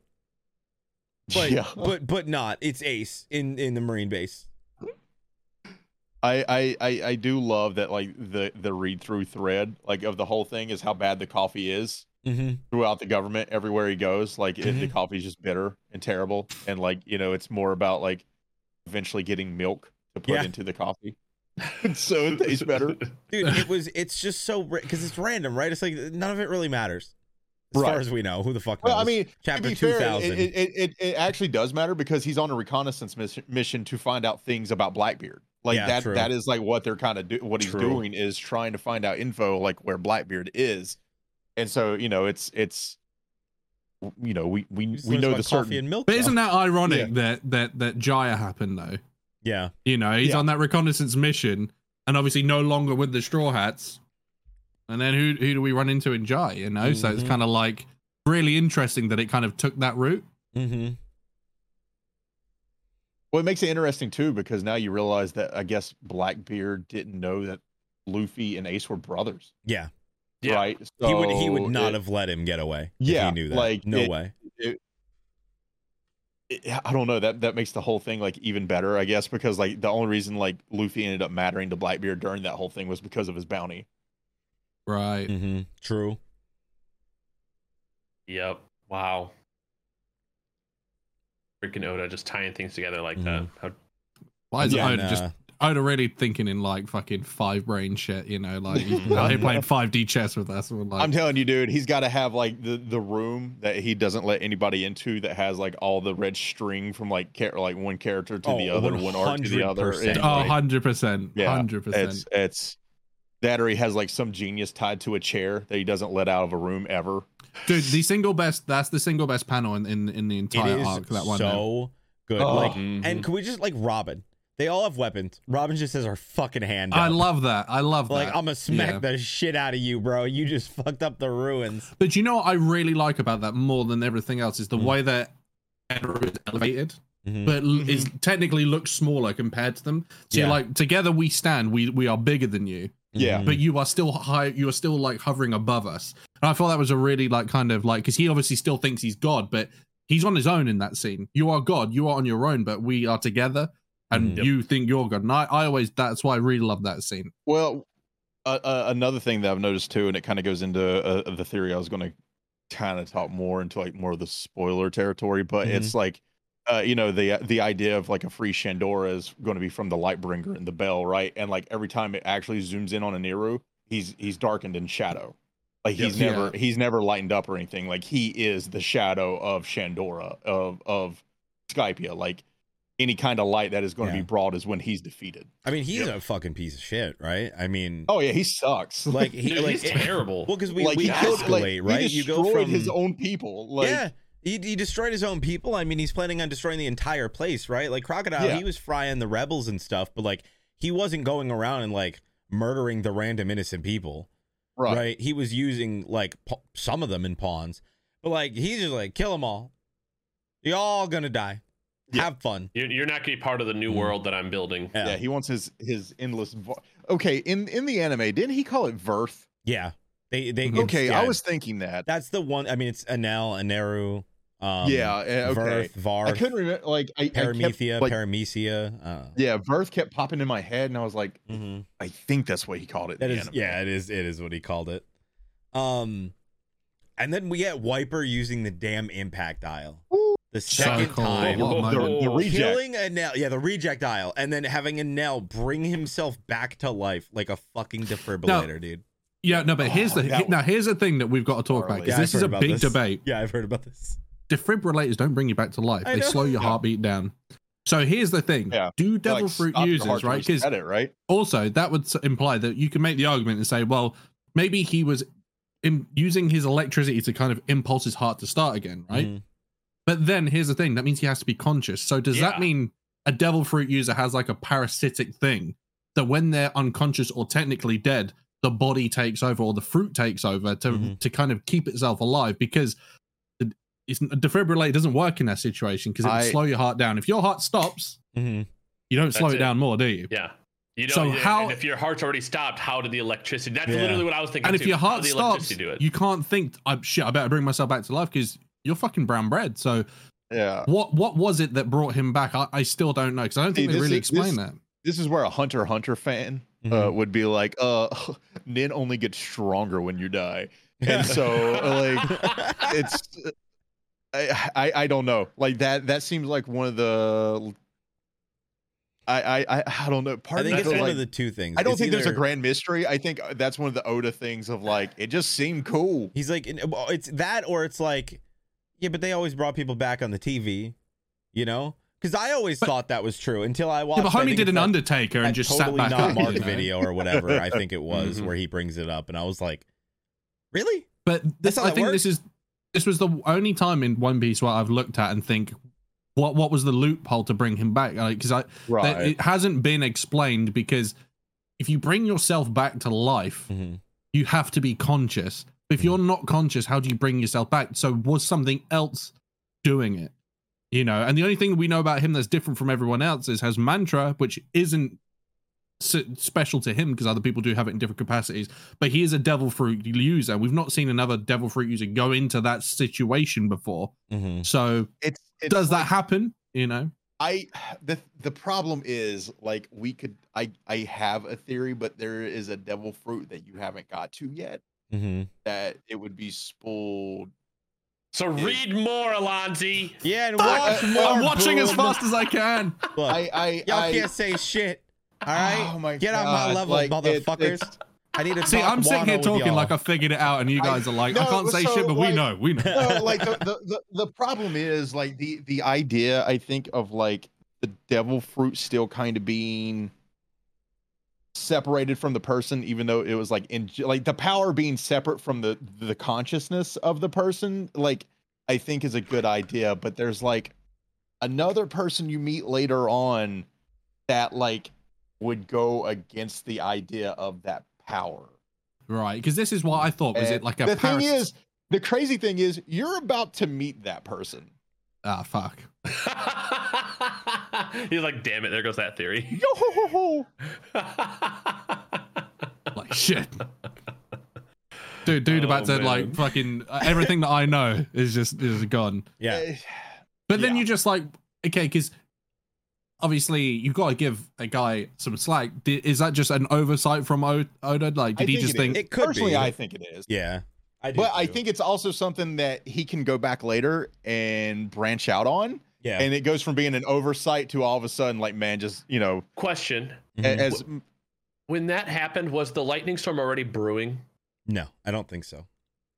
But not. It's Ace in the Marine base. I do love that, like, the read through thread, like, of the whole thing is how bad the coffee is throughout the government everywhere he goes. Like, the coffee is just bitter and terrible, and, like, you know, it's more about, like, eventually getting milk to put into the coffee so it tastes better. Dude, it's just so, because it's random, right? It's like none of it really matters as far as we know. Who the fuck knows? Well, I mean, chapter to be fair, 2000. it actually does matter, because he's on a reconnaissance mission to find out things about Blackbeard. Like, that is like what they're kind of what he's doing is trying to find out info, like, where Blackbeard is. And so, you know, it's you know, we know the coffee and milk. But isn't that ironic that Jaya happened though? Yeah. You know, he's on that reconnaissance mission and obviously no longer with the Straw Hats. And then who do we run into in Jai, you know? So it's kind of like really interesting that it kind of took that route. Well, it makes it interesting too, because now you realize that I guess Blackbeard didn't know that Luffy and Ace were brothers. Yeah. Right. So he would not have let him get away. If he knew that. Like, no way. I don't know, that makes the whole thing like even better, I guess, because like the only reason like Luffy ended up mattering to Blackbeard during that whole thing was because of his bounty. Right. True. Yep. Wow. Freaking Oda just tying things together like that. Why is Oda really thinking in like fucking 5 brain shit, you know, like he playing 5D chess with us. Like, I'm telling you, dude, he's got to have like the room that he doesn't let anybody into that has like all the red string from like one character to the other, one arc to the other. 100%. Yeah, 100%. It's that, or he has like some genius tied to a chair that he doesn't let out of a room ever. Dude, that's the single best panel in the entire arc. That one. So good. And can we just like Robin? They all have weapons. Robin just has her fucking hand up. I love that. Like, I'm gonna smack the shit out of you, bro. You just fucked up the ruins. But you know what I really like about that more than everything else is the way that Endeavor is elevated, but is technically looks smaller compared to them. So you're like, together we stand. We are bigger than you. Yeah. But you are still high. You are still like hovering above us. And I thought that was a really like kind of like, because he obviously still thinks he's God, but he's on his own in that scene. You are God. You are on your own, but we are together. And you think you're good. And I always, that's why I really love that scene. Well, another thing that I've noticed too, and it kind of goes into the theory I was going to kind of talk more into like more of the spoiler territory, but it's like, you know, the idea of like a free Shandora is going to be from the Lightbringer and the Bell, right? And like every time it actually zooms in on Aniru, he's darkened in shadow. Like he's never lightened up or anything. Like he is the shadow of Shandora, of Skypiea. Like, any kind of light that is going to be brought is when he's defeated. I mean, he's a fucking piece of shit, right? I mean, oh yeah, he sucks. Like he's terrible. Well, because we escalate, like, right? He destroyed his own people. Like, he destroyed his own people. I mean, he's planning on destroying the entire place, right? Like Crocodile, he was frying the rebels and stuff, but like he wasn't going around and like murdering the random innocent people, right? He was using like some of them in pawns, but like he's just like kill them all. You're all gonna die. Have fun. You're not going to be part of the new world that I'm building. Yeah, he wants his endless. Okay, in the anime, didn't he call it Verth? Yeah, they. Okay, I was thinking that. That's the one. I mean, it's Enel, Aneru. Okay. Verth, Varth. I couldn't remember. Like Paramethea, like, Paramecia. Yeah, Verth kept popping in my head, and I was like, I think that's what he called it. That is, yeah, it is what he called it. And then we get Wiper using the damn impact dial. The second time, the reject. Killing Enel, the reject dial, and then having Enel bring himself back to life like a fucking defibrillator, dude. Yeah, no, but here's the thing that we've got to talk about, because this is a big debate. Yeah, I've heard about this. Defibrillators don't bring you back to life; they slow your heartbeat down. So here's the thing: do Devil Fruit users, right? Because also that would imply that you can make the argument and say, well, maybe he was using his electricity to kind of impulse his heart to start again, right? But then here's the thing, that means he has to be conscious. So does that mean a Devil Fruit user has like a parasitic thing that when they're unconscious or technically dead, the body takes over or the fruit takes over to kind of keep itself alive? Because a defibrillator doesn't work in that situation because it will slow your heart down. If your heart stops, You don't slow That's it it. down more, do you? Yeah. You know, So and how- if your heart's already stopped, how did the electricity? That's Yeah. literally what I was thinking. And if too. your How heart did the stops, electricity do it? you can't think, I better bring myself back to life because you're fucking brown bread. So Yeah. what was it that brought him back? I still don't know because I don't think See, they this really is- explain this- that. This is where a Hunter x Hunter fan Mhm. would be like, Nin only gets stronger when you die. And so like it's I don't know. Like that seems like one of the I don't know. Part I of think me it's feels one like, of the two things. I don't It's think there's a either- grand mystery. I think that's one of the Oda things of like it just seemed cool. He's like, well, it's that, or it's like, yeah, but they always brought people back on the TV, you know? Because I always thought that was true until I watched. Yeah, but I homie think did it's an that- Undertaker and that just totally sat back not up. marked you know? video or whatever. I think it was Mhm. where he brings it up, and I was like, really? But That's how I that think works? this was the only time in One Piece where I've looked at and think, what was the loophole to bring him back? Because that it hasn't been explained. Because if you bring yourself back to life, Mm-hmm. you have to be conscious. If you're not conscious, how do you bring yourself back? So was something else doing it? You know, and the only thing we know about him that's different from everyone else is has mantra, which isn't special to him because other people do have it in different capacities. But he is a devil fruit user. We've not seen another devil fruit user go into that situation before. Mm-hmm. So It's does that like- happen? You know, the problem is like I have a theory, but there is a devil fruit that you haven't got to yet Mm-hmm. that it would be spooled. So read more, Alonzi. Yeah, and watch more. I'm watching as Boom. fast as I can. Look, I y'all can't say shit. All right, Oh my get on my God, level, like, motherfuckers. it's- I need to See, talk I'm sitting here Wano with talking y'all. like I figured it out, and you guys are like, I no, can't say so, shit, but we like- know. no, like the problem is like the idea I think of like the devil fruit still kind of being separated from the person, even though it was like like the power being separate from the consciousness of the person, like I think is a good idea. But there's like another person you meet later on that like would go against the idea of that power. Right, because this is what I thought. Was it And like a the thing paras- is, the crazy thing is, you're about to meet that person. Ah, fuck. He's like, damn it, there goes that theory. Yo ho ho ho. Like shit. Dude, about to man. like fucking everything that I know is gone. Yeah, Eh, But then Yeah. you just like, okay, because obviously you've got to give a guy some slack. Is that just an oversight from Oda? Like, did I he think just it think? is. It could Personally, be. I think it is. yeah. I do But I too. think it's also something that he can go back later and branch out on. yeah. And it goes from being an oversight to all of a sudden, like, man, just, you know, Question: Mhm. as when that happened, was the lightning storm already brewing No, I don't think so.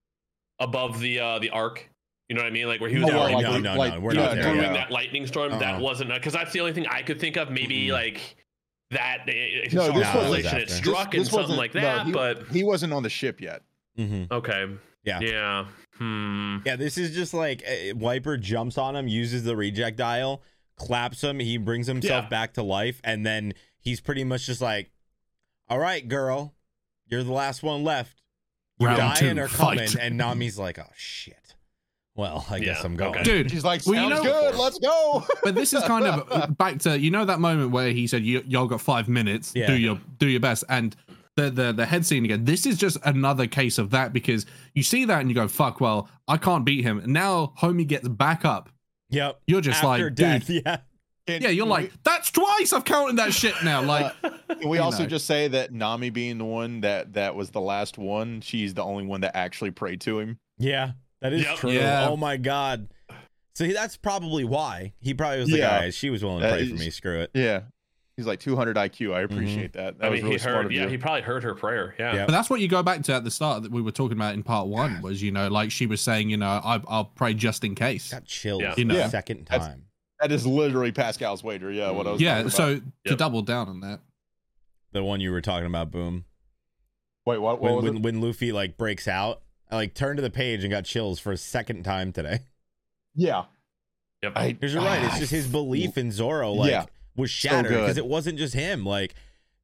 above the arc? You know what I mean? Like where he was No, already like- no, brewing no, like- no. We're yeah, not there. brewing yet. that lightning storm. That wasn't because that's the only thing I could think of. Maybe Mhm. like that. It No, saw this a was relation it after. struck and this something wasn't- like no, that. he- but he wasn't on the ship yet. Mhm. okay, Yeah. yeah. Yeah, this is just like Wiper jumps on him, uses the reject dial, claps him, he brings himself Yeah. back to life, and then he's pretty much just like, all right, girl, you're the last one left. You Round dying two, or coming? fight. And Nami's like, oh, shit. Well, I guess Yeah, I'm going. okay. Dude, She's like, well, you sounds know- good, let's go. But this is kind of back to that moment where he said, "Y'all got 5 minutes. Yeah. Do your best." And the head scene again. This is just another case of that because you see that and you go, "Fuck, well, I can't beat him." And now homie gets back up. Yep. You're just After like, death, dude. yeah. Can Yeah, you're like, that's twice. I've counted that shit now. Like, Can we you also know. just say that Nami being the one that was the last one, she's the only one that actually prayed to him. Yeah, that is Yep. true. Yeah. Oh, my God. So that's probably why. He probably was like, Yeah. all right, she was willing to That pray for is- me. Screw it. Yeah. He's like 200 IQ. I appreciate that. That I was mean, really he smart heard. of Yeah, you. he probably heard her prayer. Yeah. Yeah. but that's what you go back to at the start that we were talking about in part 1 was, like she was saying, I'll pray just in case. Got chills Yeah. the Yeah. second That's- time. That is literally Pascal's wager. Yeah, what I was Yeah. talking So about. to Yep. double down on that. The one you were talking about, Boom. Wait, what was it? When Luffy like breaks out, I like turned to the page and got chills for a second time today. Yeah. Yep. Because you're right, it's just his belief in Zoro like Yeah. was shattered good. because it wasn't just him. Like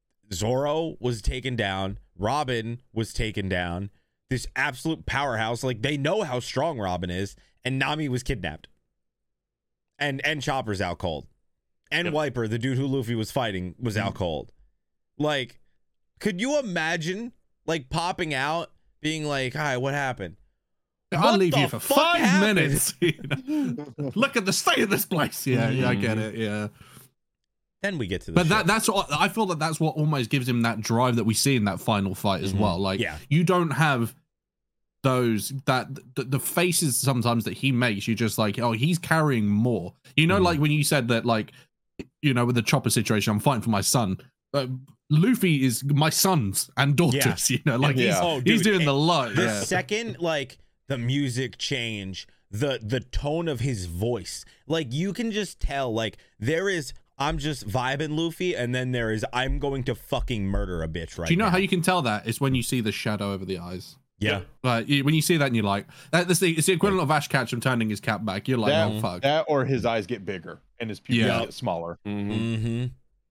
Zoro was taken down, Robin was taken down. This absolute powerhouse, like they know how strong Robin is, and Nami was kidnapped. And Chopper's out cold. And Yep. Wiper, the dude who Luffy was fighting, was out cold. Like, could you imagine like popping out, being like, "Hi, what happened?" I'll What leave the you for fuck 5 happened? minutes. You know? Look at the state of this place. Yeah, I get it. Yeah. Then we get to the But ship. that's what I feel that's what almost gives him that drive that we see in that final fight as well. Like, Yeah. you don't have those the faces sometimes that he makes. You're just like, oh, he's carrying more. You know, like when you said that, like, you know, with the Chopper situation, I'm fighting for my son. Luffy is my sons and daughters. You know, like Yeah. he's doing the lot. The Yeah. second, like, the music change, the tone of his voice, like, you can just tell, like, there is, I'm just vibing Luffy, and then there is, I'm going to fucking murder a bitch right Do you know now. how you can tell that? It's when you see the shadow over the eyes. Yeah. Like, when you see that and you're like, it's the equivalent of Ash Ketchum turning his cap back. You're like, oh, fuck. That or his eyes get bigger and his pupils Yeah. get smaller. Mm-hmm.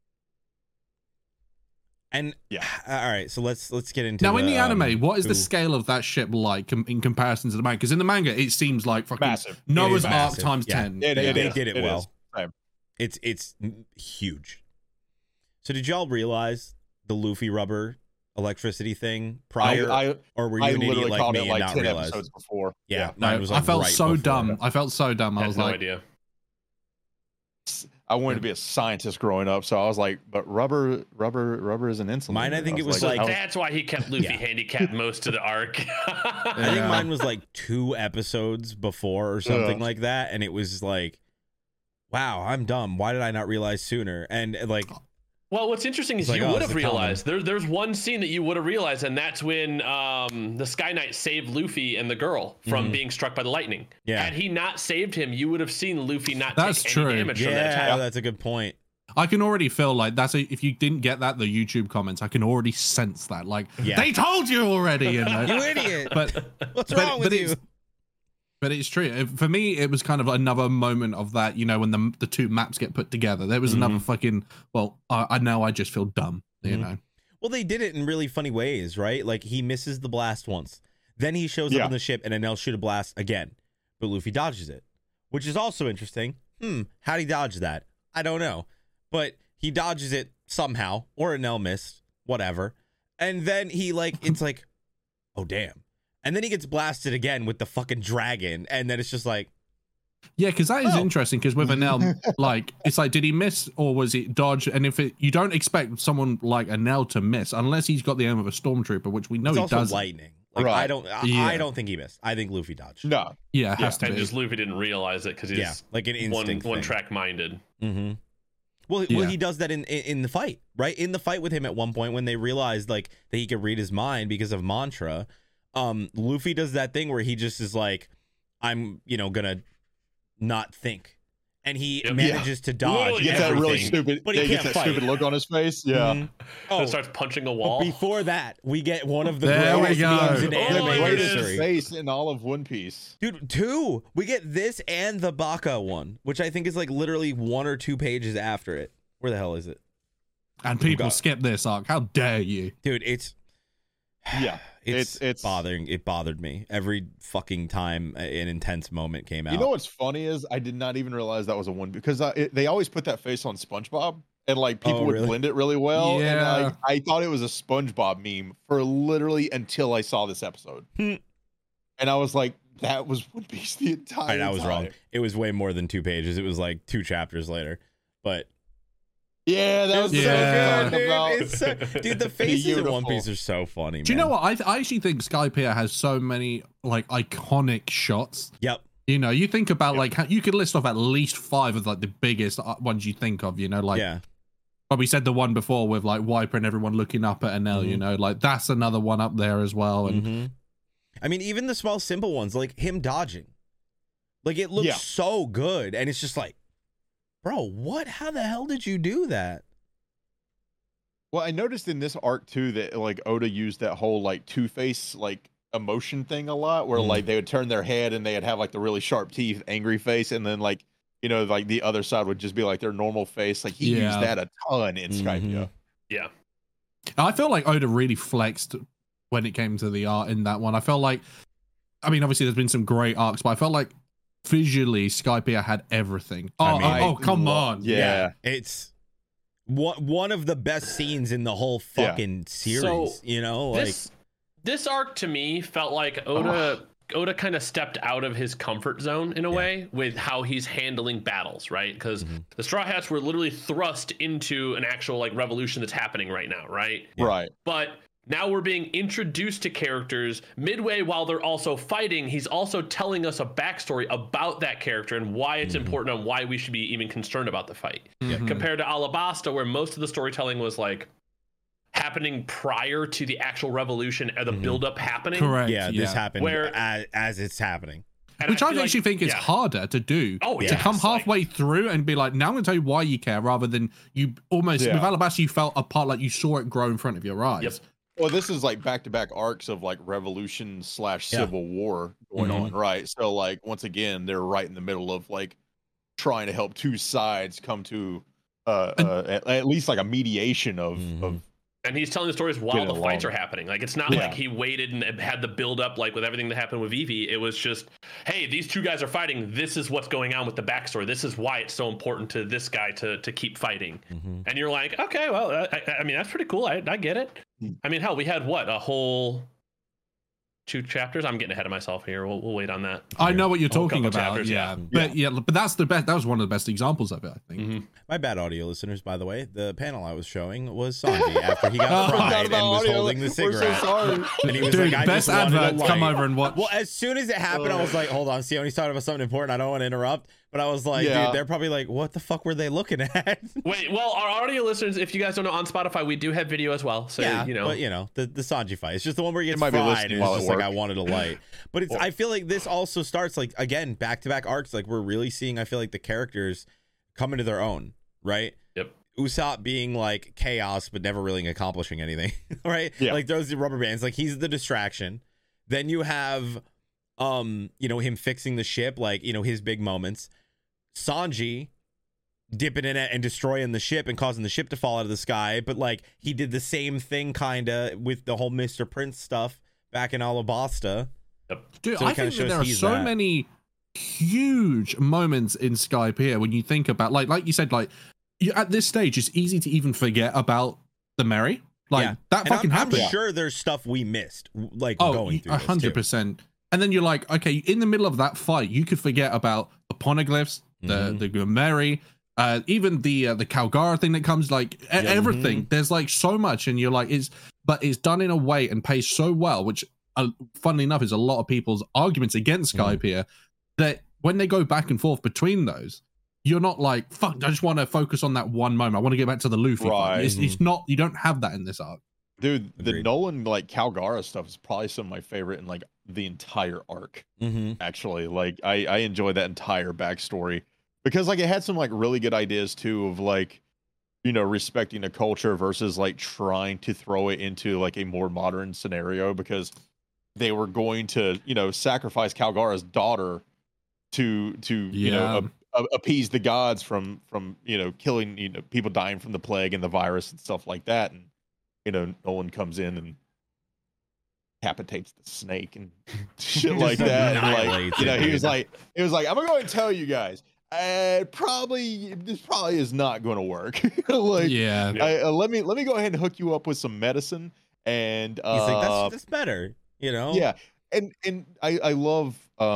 And Yeah. all right, so let's get into Now, in the anime, what is who- the scale of that ship like in comparison to the manga? Because in the manga, it seems like fucking Massive. Noah's It is Ark massive. times Yeah. 10. It They is. did it well. is. Same. It's huge. So did y'all realize the Luffy rubber electricity thing prior, I or were you I an idiot literally like caught me it and like not 10 realize? episodes before. Yeah, No, mine was I like felt right so before. dumb. I felt so dumb. I I had was no like, idea. I wanted to be a scientist growing up, so I was like, but rubber is an insulin. Mine, I think it was So like- that's why he kept Luffy Yeah. handicapped most of the arc. I think Yeah. mine was like 2 episodes before or something Ugh. like that, and it was like, wow, I'm dumb. Why did I not realize sooner? And like, Well, what's interesting is It's like, you oh, would it's have the common. realized. There's one scene that you would have realized, and that's when the Sky Knight saved Luffy and the girl from being struck by the lightning. Yeah. Had he not saved him, you would have seen Luffy not That's take true. any damage from that yeah, attack. that's a good point. I can already feel like if you didn't get that, the YouTube comments, I can already sense that. Like, Yeah. they told you already, you know? You idiot! But What's wrong with you? But it's true. For me, it was kind of another moment of that, you know, when the two maps get put together. There was another fucking, well, I know I just feel dumb, you know? Well, they did it in really funny ways, right? Like, he misses the blast once, then he shows up Yeah. on the ship, and then they'll shoot a blast again, but Luffy dodges it, which is also interesting. How'd he dodge that? I don't know, but he dodges it somehow, or Enel missed, whatever, and then he it's like, oh damn, and then he gets blasted again with the fucking dragon, and then it's just like, Yeah, because that is Oh. interesting. Because with Enel, like, it's like, did he miss or was it dodge? And if you don't expect someone like Enel to miss unless he's got the aim of a stormtrooper, which we know it's he also does. lightning. Like, Right. Yeah. I don't think he missed. I think Luffy dodged. No. Yeah, it has to And be. just Luffy didn't realize it because he's Yeah, like an one instinct. one thing. track minded. Mm-hmm. Well, Yeah. he does that in the fight, right? In the fight with him at one point when they realized like that he could read his mind because of mantra. Luffy does that thing where he just is like, I'm gonna not think, and he Yep. manages to dodge. Literally He gets that really everything. stupid. but he He gets can't that fight. stupid look on his face. Yeah. Mhm. And Oh, starts punching a but wall. before that, we get one of the There we greatest go. memes in Oh, anime it is. history. Face in all of One Piece. Dude, 2. We get this and the Baka one, which I think is like literally 1 or 2 pages after it. Where the hell is it? And people God. skip this arc. How dare you? Dude, it's Yeah. It's bothering. It bothered me every fucking time an intense moment came out. You know what's funny is I did not even realize that was a one because they always put that face on SpongeBob and like people Oh, would really? blend it really well. Yeah. And I thought it was a SpongeBob meme for literally until I saw this episode. And I was like, that was One Piece the entire All right, I was time. wrong. It was way more than 2 pages. It was like 2 chapters later. But Yeah, that was it's so Yeah. so good, dude. about. It's so, dude, the faces in One Beautiful. Piece are so funny. Do you man. know what? I actually think Skypiea has so many like iconic shots. Yep. You know, you think about like how you could list off at least 5 of like the biggest ones you think of. You know, like Yeah. but we said the one before with like Wiper and everyone looking up at Enel. You Mhm. know, like that's another one up there as well. And Mhm. I mean, even the small, simple ones, like him dodging, like it looks Yeah. so good, and it's just like, bro, what? How the hell did you do that? Well, I noticed in this arc too that like Oda used that whole like Two-Face like emotion thing a lot, where Mm. like they would turn their head and they'd have like the really sharp teeth, angry face, and then like like the other side would just be like their normal face. Like he Yeah. used that a ton in Mhm. Skypiea. Yeah. I feel like Oda really flexed when it came to the art in that one. I felt like, I mean, obviously there's been some great arcs, but I felt like visually, Skypiea had everything. Oh, I mean, come on. Yeah. It's one of the best scenes in the whole fucking series. So, you know, like this arc to me felt like Oda kind of stepped out of his comfort zone in a way with how he's handling battles, right? Because the Straw Hats were literally thrust into an actual like revolution that's happening right now, right? Right. But now we're being introduced to characters midway while they're also fighting. He's also telling us a backstory about that character and why it's important and why we should be even concerned about the fight. Compared to Alabasta, where most of the storytelling was like happening prior to the actual revolution or the build-up happening. Correct. yeah, this happened Where- as it's happening. And Which I feel actually think is harder to do. Oh, To yeah. come It's like- halfway through and be like, now I'm going to tell you why you care, rather than you almost, Yeah. with Alabasta, you felt a part like you saw it grow in front of your eyes. Yep. Well, this is like back-to-back arcs of like revolution / civil war going on, right? So like once again, they're right in the middle of like trying to help two sides come to at least like a mediation of and he's telling the stories while Get the fights along. are happening. Like it's not like he waited and had the build up like with everything that happened with Vivi. It was just, hey, these two guys are fighting. This is what's going on with the backstory. This is why it's so important to this guy to keep fighting. And you're like, okay, well, I mean, that's pretty cool. I get it. I mean, hell, we had what, a whole 2 chapters? I'm getting ahead of myself here. We'll wait on that. I know what you're A whole talking couple about. chapters, yeah. yeah. But that's the best. That was one of the best examples of it, I think. My bad, audio listeners, by the way. The panel I was showing was Sanji after he got Oh. fried and was holding the cigarette. And he was Dude, like, I best just wanted a adverts. Come light. over and watch. Well, as soon as it happened, I was like, hold on, Sione's talking about something important. I don't want to interrupt. But I was like, Yeah. dude, they're probably like, what the fuck were they looking at? Wait, well, our audio listeners, if you guys don't know, on Spotify, we do have video as well. So, yeah, you know. but you know, the Sanji fight. It's just the one where he gets might be fried listening and while it's at just like, I work. wanted a light. But it's I feel like this also starts like, again, back-to-back arcs. Like we're really seeing, I feel like the characters come into their own, right? Yep. Usopp being like chaos, but never really accomplishing anything, right? Yeah. Like those rubber bands, like he's the distraction. Then you have, you know, him fixing the ship, like, you know, his big moments. Sanji dipping in it and destroying the ship and causing the ship to fall out of the sky. But like he did the same thing kind of with the whole Mr. Prince stuff back in Alabasta. Dude, So it I kinda think that shows there are he's so that. many huge moments in Skype here when you think about, like you said, like you, at this stage, it's easy to even forget about the Merry. Like Yeah. that And fucking I'm happened. sure there's stuff we missed, like Oh, going through this, too. 100%. And then you're like, okay, in the middle of that fight, you could forget about the poneglyphs, the Merry, even the Calgara thing that comes, like everything. There's like so much, and you're like, but it's done in a way and pays so well, which, funnily enough, is a lot of people's arguments against Skype here. That when they go back and forth between those, you're not like, fuck, I just want to focus on that one moment. I want to get back to the Luffy fight. Right. It's not. You don't have that in this arc. Dude, the Agreed. Nolan like Calgara stuff is probably some of my favorite in like the entire arc. Actually, like I enjoy that entire backstory because like it had some like really good ideas too of like, you know, respecting a culture versus like trying to throw it into like a more modern scenario because they were going to, you know, sacrifice Calgara's daughter to you know appease the gods from you know killing, you know, people dying from the plague and the virus and stuff like that. And you know, Nolan comes in and decapitates the snake and shit like that. And like, annihilates you know, it, he was dude. like, I'm gonna go and tell you guys, this probably is not going to work. Like, Yeah. let me go ahead and hook you up with some medicine. And He's like, that's better, you know? yeah, and I love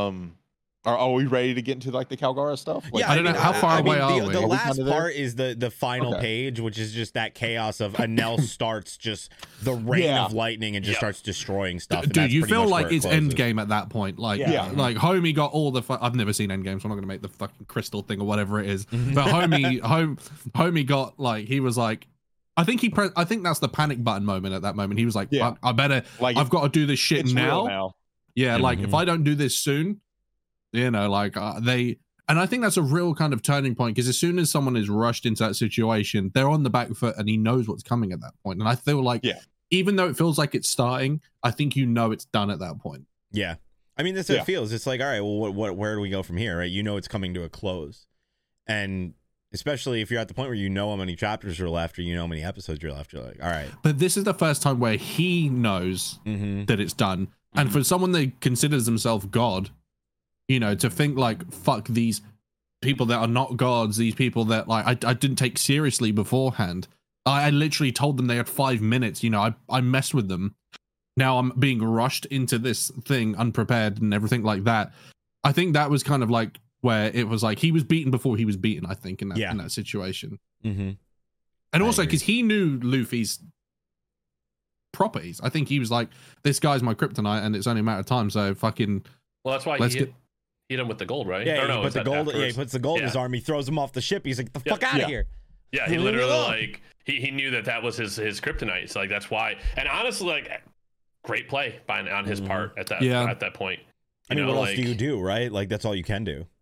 Are we ready to get into like the Calgara stuff? Like, I don't know, how far away are we? The Are we last kinda there? part is the final Okay. page, which is just that chaos of Anel starts just the rain Yeah. of lightning and just starts destroying stuff. and Dude, that's you pretty feel much like where it it's closes. Endgame at that point. Like, Yeah. like Homie got all the. I've never seen Endgame, so I'm not gonna make the fucking crystal thing or whatever it is. But Homie got like he was like, I think I think that's the panic button moment at that moment. He was like, Yeah. "Fuck, I better. Like, I've got to do this shit it's real now. Yeah, like if Mhm. I don't do this soon, you know, like they. And I think that's a real kind of turning point because as soon as someone is rushed into that situation, they're on the back foot and he knows what's coming at that point. And I feel like, Yeah. even though it feels like it's starting, I think you know it's done at that point. Yeah. I mean, that's how Yeah. it feels. It's like, all right, well, where do we go from here, right? You know it's coming to a close. And especially if you're at the point where you know how many chapters are left or you know how many episodes are left, you're like, all right. But this is the first time where he knows Mm-hmm. that it's done. And for someone that considers themselves God, You know, to think like, fuck these people that are not gods, these people that like I didn't take seriously beforehand. I literally told them they had 5 minutes. You know, I messed with them. Now I'm being rushed into this thing unprepared and everything like that. I think that was kind of like where it was like he was beaten before he was beaten, I think, in that situation. Mm-hmm. And also because he knew Luffy's properties. I think he was like, this guy's my kryptonite and it's only a matter of time, so fucking Well, that's why he hit him with the gold, right? Yeah, Or no, he puts the gold in his Yeah. arm. He throws him off the ship. He's like, "The fuck out of here!" Yeah, he literally like he knew that was his kryptonite. So like that's why. And honestly, like great play on his part at that point. I mean, what else do you do, right? Like that's all you can do.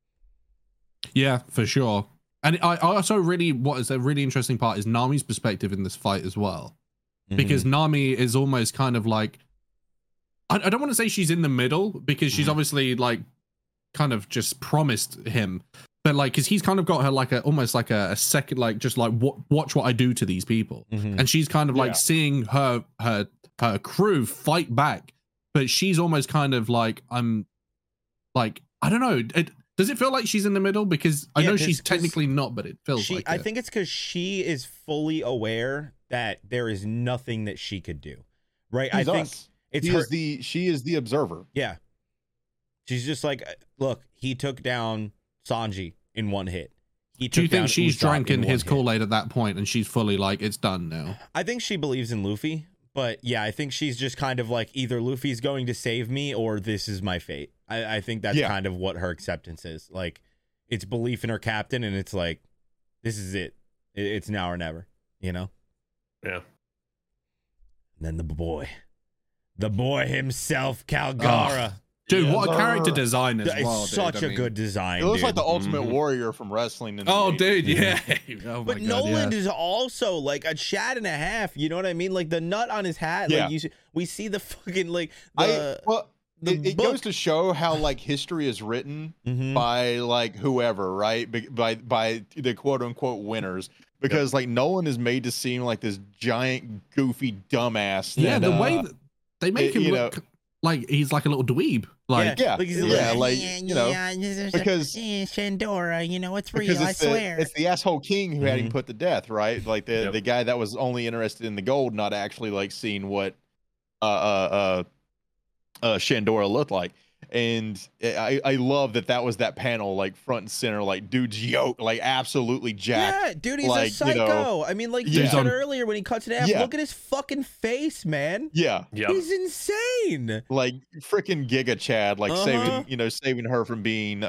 Yeah, for sure. And I also really, what is a really interesting part is Nami's perspective in this fight as well. Because Nami is almost kind of like, I don't want to say she's in the middle because she's obviously like kind of just promised him, but like, cause he's kind of got her like almost like a second, like just like watch what I do to these people. And she's kind of like seeing her crew fight back, but she's almost kind of like, I'm like, I don't know. Does it feel like she's in the middle? Because I know she's technically not, but it feels like I think it's because she is fully aware that there is nothing that she could do. Right? I think she is the observer. Yeah. She's just like, look, he took down Sanji in one hit. Do you think she's drinking his Kool-Aid at that point and she's fully like, it's done now? I think she believes in Luffy, but yeah, I think she's just kind of like, either Luffy's going to save me or this is my fate. I think that's kind of what her acceptance is. Like, it's belief in her captain, and it's like, this is it. It's now or never, you know? Yeah. And then the boy himself, Calgara. Dude, what a character design as well. It's such a good design. It looks like the dude. ultimate warrior from wrestling. Dude, yeah. Oh but Nolan is also like a Chad and a half. You know what I mean? Like the nut on his hat. Yeah. Like we see the fucking like. It goes to show how like history is written by like whoever, right? By the quote unquote winners. Because like Nolan is made to seem like this giant goofy dumbass. Yeah, the way that they make him look like he's like a little dweeb. Like because Shandora, you know, it's real, I swear. It's the asshole king who had him put to death, right? Like the guy that was only interested in the gold, not actually like seeing what Shandora looked like. And I love that was that panel, like front and center, like dude's yoked, like absolutely jacked. Yeah, dude, he's like, a psycho. You know, I mean, like you said earlier when he cuts it in half, look at his fucking face, man. Yeah. He's insane. Like freaking Giga Chad, like saving her from being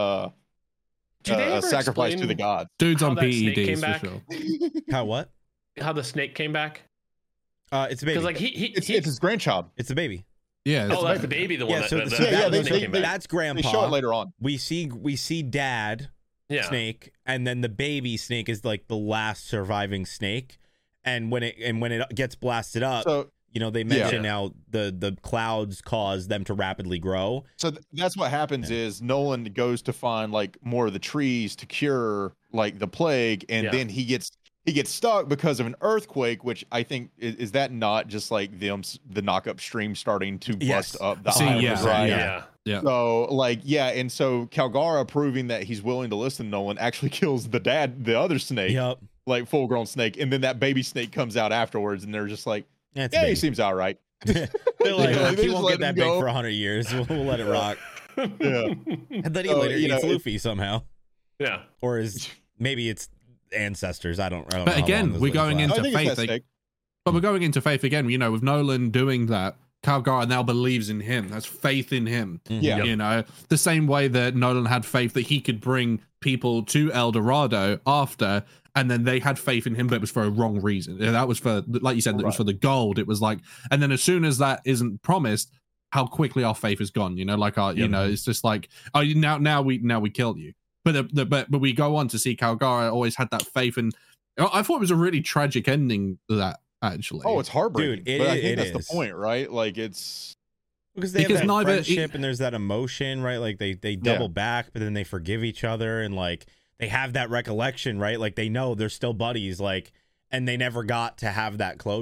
sacrificed to the gods. Dude's on PEDs for sure. How what? How the snake came back? It's a baby. Because like it's his grandchild. It's a baby. Yeah. That's the baby. The one. That's grandpa. They show it later on. We see dad snake, and then the baby snake is like the last surviving snake. And when it gets blasted up, so, you know, they mention how the clouds cause them to rapidly grow. So that's what happens is Nolan goes to find like more of the trees to cure like the plague, and then he gets stuck because of an earthquake, which I think is that not just like the knock-up stream starting to bust up the island, right? Yeah. So and so Calgara proving that he's willing to listen to Nolan actually kills the other snake, like full-grown snake, and then that baby snake comes out afterwards, and they're just like, he seems all right. They're like, he won't get that big for 100 years. We'll let it rock. Yeah. And then he later eats Luffy somehow. Yeah. Or maybe it's ancestors. I don't know. But again, we're going into faith. But we're going into faith again. You know, with Nolan doing that, Calgara now believes in him. Has faith in him. Yeah. You know, the same way that Nolan had faith that he could bring people to El Dorado after, and then they had faith in him, but it was for a wrong reason. That was for, like you said, it was for the gold. It was like, and then as soon as that isn't promised, how quickly our faith is gone. You know, like you know, it's just like, oh, now we killed you. But we go on to see Calgara always had that faith, and I thought it was a really tragic ending to that, actually. Oh, it's heartbreaking. Dude, but I think that's the point, right? Like it's because they have that friendship and there's that emotion, right? Like they double back, but then they forgive each other, and like they have that recollection, right? Like they know they're still buddies, like, and they never got to have that closure.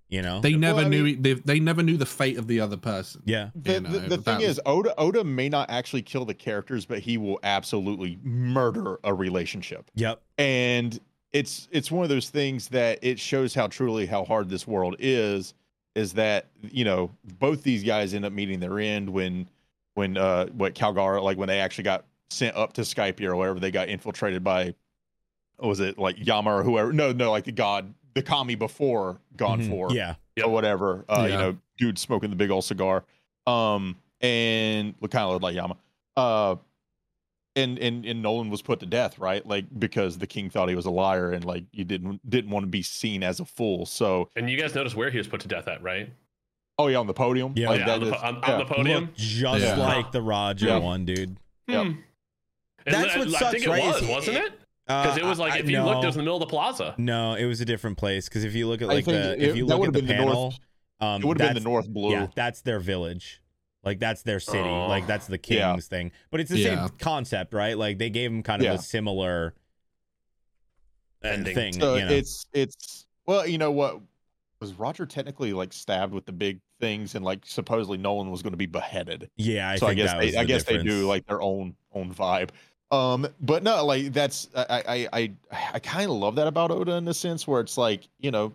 You know, They never Well, I knew they never knew the fate of the other person. yeah, The, You know, the that thing was- is, Oda may not actually kill the characters, but he will absolutely murder a relationship. yep, And it's one of those things that it shows how hard this world is that, you know, both these guys end up meeting their end when Calgara, like when they actually got sent up to Skypiea or whatever, they got infiltrated by, what was it, like Yama or whoever? No, like the kami before Gone Mhm. 4 yeah, or whatever. You Yeah. know, dude smoking the big old cigar. And look, kind of looked like Yama. And Nolan was put to death, right? Like, because the king thought he was a liar and like you didn't want to be seen as a fool. So, And you guys notice where he was put to death at, right? oh yeah, on the podium. Yeah. Like, Yeah, that on the, is- on, yeah. on the podium. looked just Yeah. like the Roger Yeah. one, dude. Yep. And That's what I sucks, think it right, was, is wasn't it? Because it was like, if you no, looked, it was in the middle of the plaza. no, it was a different place. Because if you look at I like think if you that look at would've the been the panel, North- It would have been the that's- North Blue. Yeah, that's their village. Like that's their city. Oh. Like that's the Yeah. king's thing. But it's the Yeah. same concept, right? Like they gave him kind of Yeah. a similar Ending. thing. So you know? it's well, you know what, was Roger technically like stabbed with the big things and like supposedly Nolan was going to be beheaded. Yeah, I So think I guess that was they, I the guess they difference. do like their own vibe. But no, like that's I kind of love that about Oda in the sense where it's like, you know,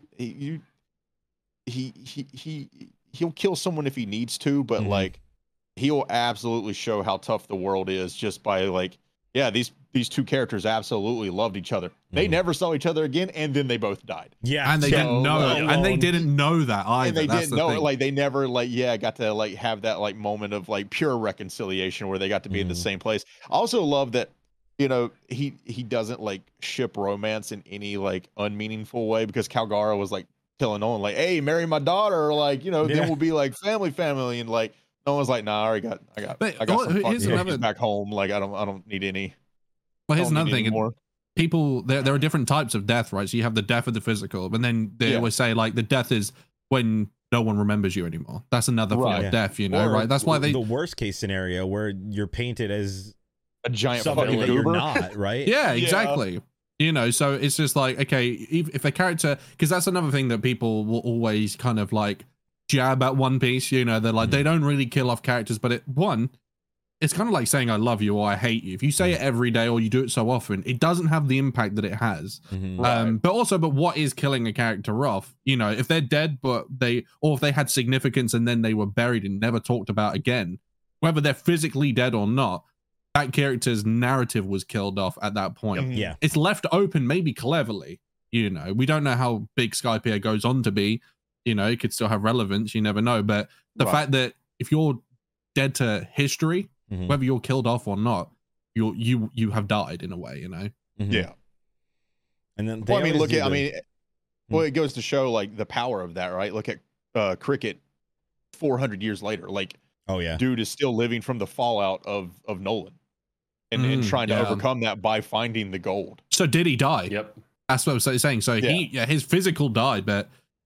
he'll kill someone if he needs to, but Mhm. like he'll absolutely show how tough the world is just by like, yeah, these two characters absolutely loved each other. They Mhm. never saw each other again, and then they both died. Yeah, and they So, didn't know, like, and they didn't know that either. And they That's didn't the know, thing. like they never got to like have that like moment of like pure reconciliation where they got to be in the Mhm. same place. I also love that, you know, he doesn't like ship romance in any like unmeaningful way, because Calgara was like telling Nolan like, hey, marry my daughter, or like, you know, Yeah. then we'll be like family, and like no one's like, nah, I got But, I got some here's fucking another- monkeys back home, like I don't need any. Well, here's I don't another need thing. any more. People, there are different types of death, right? So you have the death of the physical, but then they Yeah. always say like the death is when no one remembers you anymore. That's another form Right. of death, you know, Or right? That's why they, the worst case scenario where you're painted as A giant somebody fucking that you're goober. not, right? yeah, Yeah. exactly. You know, so it's just like, okay, if a character, because that's another thing that people will always kind of like jab at One Piece, you know, they're like, they don't really kill off characters, but it's kind of like saying I love you or I hate you. If you say it every day or you do it so often, it doesn't have the impact that it has. Mhm. Right. But what is killing a character off? You know, if they're dead, or if they had significance and then they were buried and never talked about again, whether they're physically dead or not, that character's narrative was killed off at that point. Mhm. Yeah. It's left open, maybe cleverly. You know, we don't know how big Skypiea goes on to be. You know, it could still have relevance. You never know. But the Right. fact that if you're dead to history, Mhm. whether you're killed off or not, you have died in a way. You know. Mhm. Yeah. And then Well, I mean, always look do at, I the- mean, well, it goes to show like the power of that, right? Look at Cricket 400 years later. Like, oh yeah, dude is still living from the fallout of Nolan and trying to yeah. overcome that by finding the gold. So did he die? Yep. That's what I was saying. So his physical died, but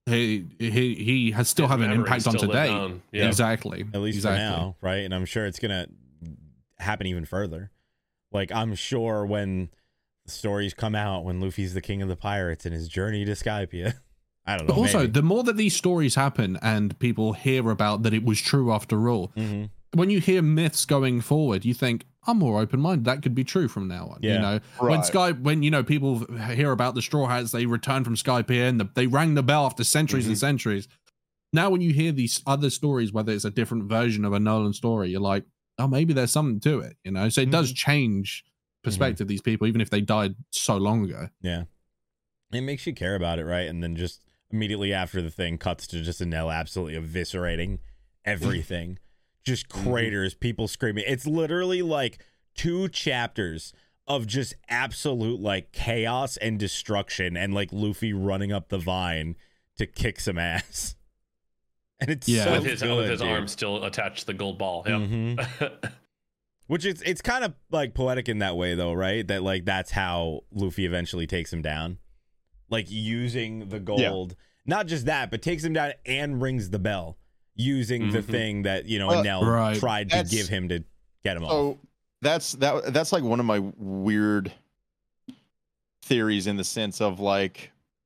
he has still His have an memory impact on still lived today. on. Yeah. Exactly. at least exactly. for now, right? And I'm sure it's gonna happen even further. Like I'm sure when the stories come out, when Luffy's the king of the pirates and his journey to Skypiea, I don't know. But also, maybe. the more that these stories happen and people hear about that it was true after all, Mhm. when you hear myths going forward, you think, I'm more open minded. That could be true from now on. Yeah. You know, Right. when you know people hear about the Straw Hats, they returned from Skypiea and they rang the bell after centuries and centuries. Now, when you hear these other stories, whether it's a different version of a Nolan story, you're like, oh, maybe there's something to it. You know, so it does change perspective of these people, even if they died so long ago. Yeah. It makes you care about it, right? And then just immediately after the thing cuts to just Enel absolutely eviscerating everything. Just craters, people screaming. It's literally like 2 chapters of just absolute like chaos and destruction and like Luffy running up the vine to kick some ass. And it's Yeah. so With his good, dude. arm still attached to the gold ball. Yep. Mhm. Which it's kind of like poetic in that way though, right? That like that's how Luffy eventually takes him down. Like using the gold. Not just that, but takes him down and rings the bell using the thing that, you know, Enel Right. tried to That's- give him to get him off. So that's like one of my weird theories in the sense of like,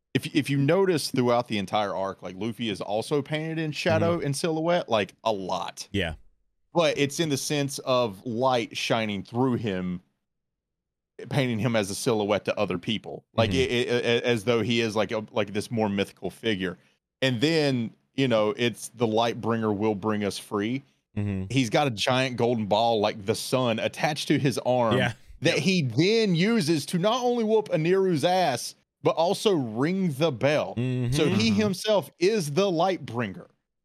if you notice throughout the entire arc, like Luffy is also painted in shadow and silhouette, like a lot. Yeah. But it's in the sense of light shining through him, painting him as a silhouette to other people, like as though he is like this more mythical figure. And then, you know, it's the light bringer will bring us free. He's got a giant golden ball like the sun attached to his arm that he then uses to not only whoop Aniru's ass, but also ring the bell. So he himself is the light bringer.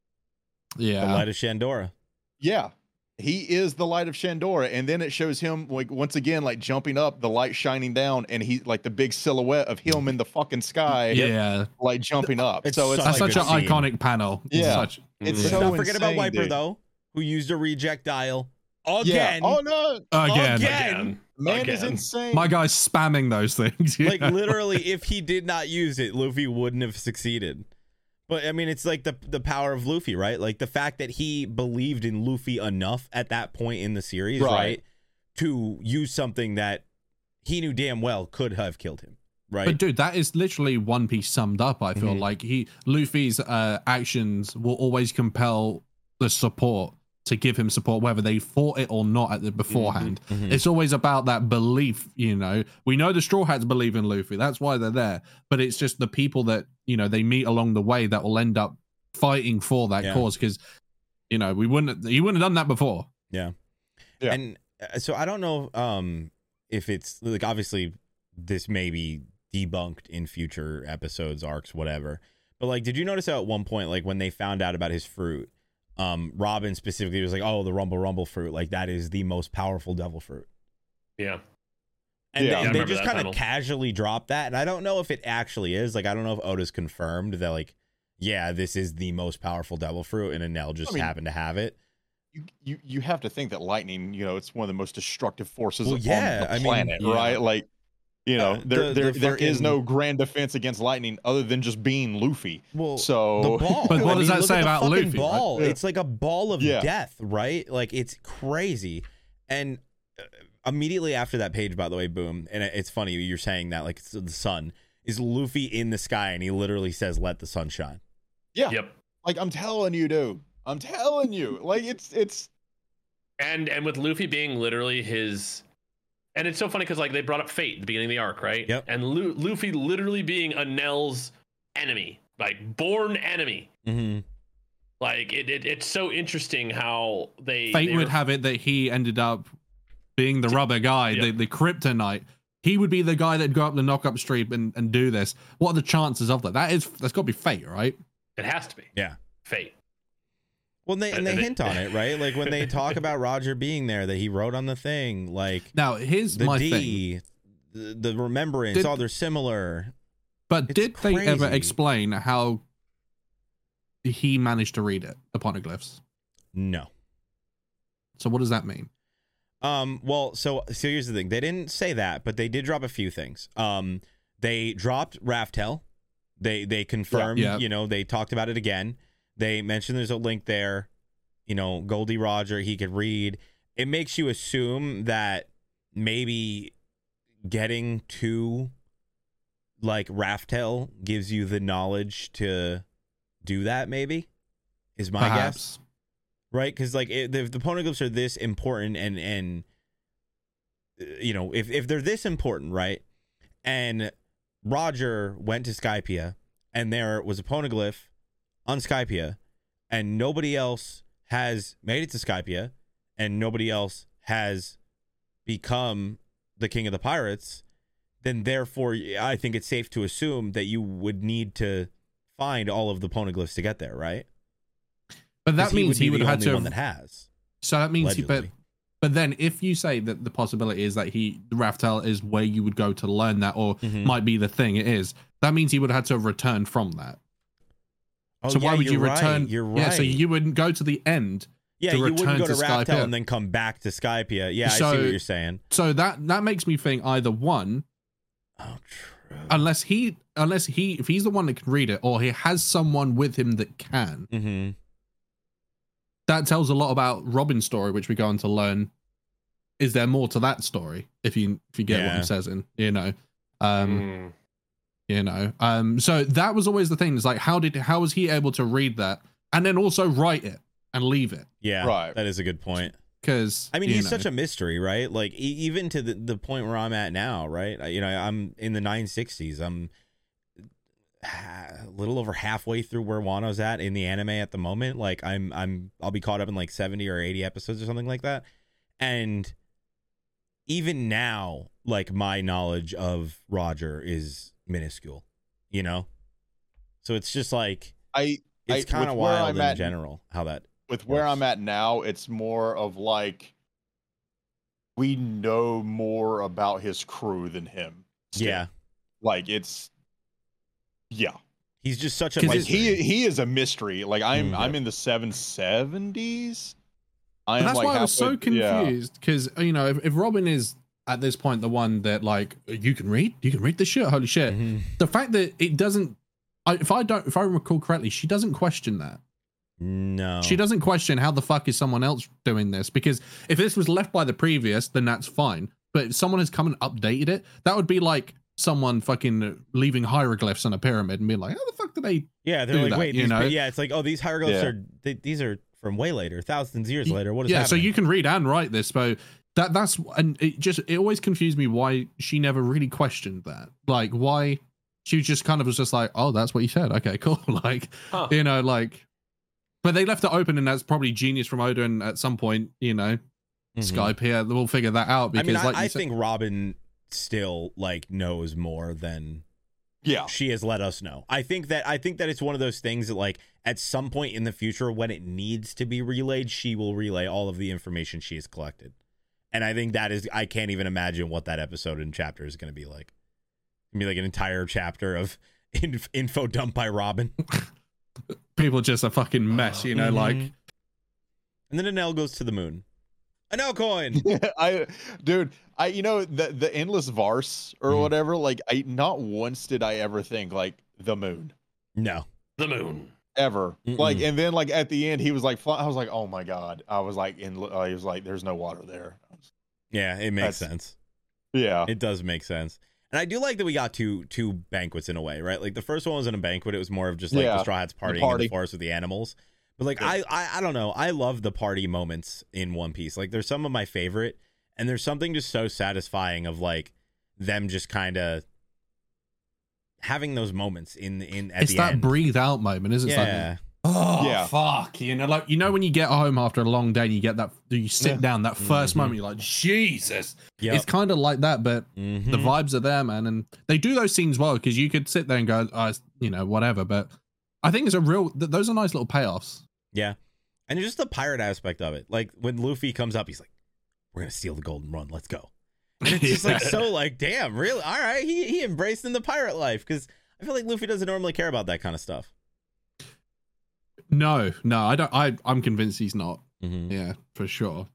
Yeah. The light of Shandora. Yeah. He is the light of Shandora. And then it shows him like once again, like jumping up, the light shining down, and he like the big silhouette of him in the fucking sky. Yeah. Like jumping up. It's So it's That's like such a an scene. iconic panel. Yeah. It's Let's so not forget about insane, Wiper dude. though, who used a reject dial Yeah. again. Oh no. Again. Man is Again. insane. My guy's spamming those things. Like literally, if he did not use it, Luffy wouldn't have succeeded. But I mean, it's like the power of Luffy, right? Like the fact that he believed in Luffy enough at that point in the series, right, to use something that he knew damn well could have killed him, right? But dude, that is literally One Piece summed up. I feel like Luffy's actions will always compel the support to give him support, whether they fought it or not at the beforehand. It's always about that belief, you know. We know the Straw Hats believe in Luffy, that's why they're there. But it's just the people that, you know, they meet along the way that will end up fighting for that cause, because, you know, he wouldn't have done that before. Yeah. And so I don't know if it's like, obviously this may be debunked in future episodes, arcs, whatever. But like, did you notice how at one point, like when they found out about his fruit, Robin specifically was like, oh, the Rumble fruit, like that is the most powerful devil fruit. Yeah. And Yeah, I they remember just that kind panel. of casually dropped that. And I don't know if it actually is. Like, I don't know if Oda's confirmed that, like, yeah, this is the most powerful devil fruit, and Enel just happened to have it. You have to think that lightning, you know, it's one of the most destructive forces Well, on yeah, the I mean, planet, right? Like, you know, the there is fucking- no grand defense against lightning other than just being Luffy. Well, So the ball. But what does that look say at the about fucking Luffy, right? ball? Yeah. It's like a ball of Yeah. death, right? Like, it's crazy. And immediately after that page, by the way, boom. And it's funny you're saying that, like, it's the sun is Luffy in the sky, and he literally says, "Let the sun shine." Yeah. Yep. Like I'm telling you, dude. I'm telling you. Like it's And with Luffy being literally his, and it's so funny because like they brought up Fate at the beginning of the arc, right? Yep. And Luffy literally being Enel's enemy, like born enemy. Like it's so interesting how Fate would have it that he ended up being the rubber guy, the kryptonite. He would be the guy that'd go up the knock-up street and do this. What are the chances of that? That's got to be Fate, right? It has to be. Yeah. Fate. Well, they hint on it, right? Like when they talk about Roger being there, that he wrote on the thing, like Now, here's the my D, thing. the remembrance, Did- oh, they're similar. But It's did they ever crazy. explain how he managed to read it, the poneglyphs? No. So what does that mean? Well, so here's the thing. They didn't say that, but they did drop a few things. They dropped Raftel. They confirmed, Yeah. you know, they talked about it again. They mentioned there's a link there, you know, Goldie Roger, he could read. It makes you assume that maybe getting to like Raftel gives you the knowledge to do that, maybe, is my guess. Perhaps. Right? Because like the poneglyphs are this important, and you know, if they're this important, right? And Roger went to Skypiea, and there was a poneglyph on Skypiea, and nobody else has made it to Skypiea, and nobody else has become the king of the pirates, then therefore I think it's safe to assume that you would need to find all of the poneglyphs to get there, right? But that means he would be have the had only to. one that has. So that means Allegedly. but then if you say that the possibility is that Raftel is where you would go to learn that, or might be the thing it is, that means he would have had to have returned from that. Oh, So why yeah, would you you're right. return? You're right. Yeah, so you wouldn't go to the end. Yeah, to you wouldn't return go to Raftel Skypiea. and then come back to Skypiea. Yeah, I see So- what you're saying. So that makes me think either one, Oh, true. unless if he's the one that can read it, or he has someone with him that can. Mm-hmm. That tells a lot about Robin's story, which we go on to learn. Is there more to that story? If you get what Yeah. I'm saying, you know. Mm. you know. So that was always the thing. It's like, how was he able to read that and then also write it and leave it? Yeah, Right. That is a good point. Because I mean, he's such a mystery, right? Like even to the point where I'm at now, right? I'm in the 960s. I'm a little over halfway through where Wano's at in the anime at the moment. Like I'll be caught up in like 70 or 80 episodes or something like that. And even now, like my knowledge of Roger is minuscule, you know? So it's just like it's kind of wild in general how that with where I'm at now, it's more of like we know more about his crew than him. Still. Yeah. Like it's He's just such a like mystery. he is a mystery. Like I'm in the 770s. That's why I was so confused because if Robin is at this point the one that like you can read this shit, holy shit. Mhm. The fact that it doesn't, if I recall correctly, she doesn't question that. No, She doesn't question how the fuck is someone else doing this, because if this was left by the previous, then that's fine. But if someone has come and updated it, that would be like someone fucking leaving hieroglyphs on a pyramid and being like, how the fuck do they? Yeah, they're do like, that, wait, it's like, oh, these hieroglyphs these are from way later, thousands of years later. What is happening? So you can read and write this, but that's and it always confused me why she never really questioned that. Like why she just kind of was just like, oh, that's what you said. Okay, cool. Like but they left it open, and that's probably genius from Oda. And at some point, Skype here, we'll figure that out. Because I think Robin still like knows more than she has let us know. I think that it's one of those things that like at some point in the future when it needs to be relayed, she will relay all of the information she has collected. And I think I can't even imagine what that episode and chapter is going to be like. It'll be like an entire chapter of info dumped by Robin. People just a fucking mess, like. And then Enel goes to the moon. Enel coin. The endless Vars or whatever. Like, not once did I ever think like the moon. No, the moon ever. Like, and then like at the end, he was like, I was like, oh my god. I was like, he was like, there's no water there. Yeah, it makes sense. Yeah, it does make sense. And I do like that we got two banquets in a way, right? Like the first one wasn't a banquet; it was more of just like the Straw Hats partying in the forest with the animals. But like I don't know, I love the party moments in One Piece. Like there's some of my favorite, and there's something just so satisfying of like them just kind of having those moments in at the end. It's that breathe out moment, isn't it? Yeah. Fuck, like when you get home after a long day and you get that, you sit down, that first moment, you're like, Jesus. It's kind of like that, but the vibes are there, man. And they do those scenes well, because you could sit there and go, whatever. But I think it's those are nice little payoffs. Yeah. And just the pirate aspect of it. Like when Luffy comes up, he's like, we're going to steal the Golden Run. Let's go. And it's just like, so like, damn, really? All right. He embraced in the pirate life, because I feel like Luffy doesn't normally care about that kind of stuff. No, I don't. I'm convinced he's not. Yeah, for sure.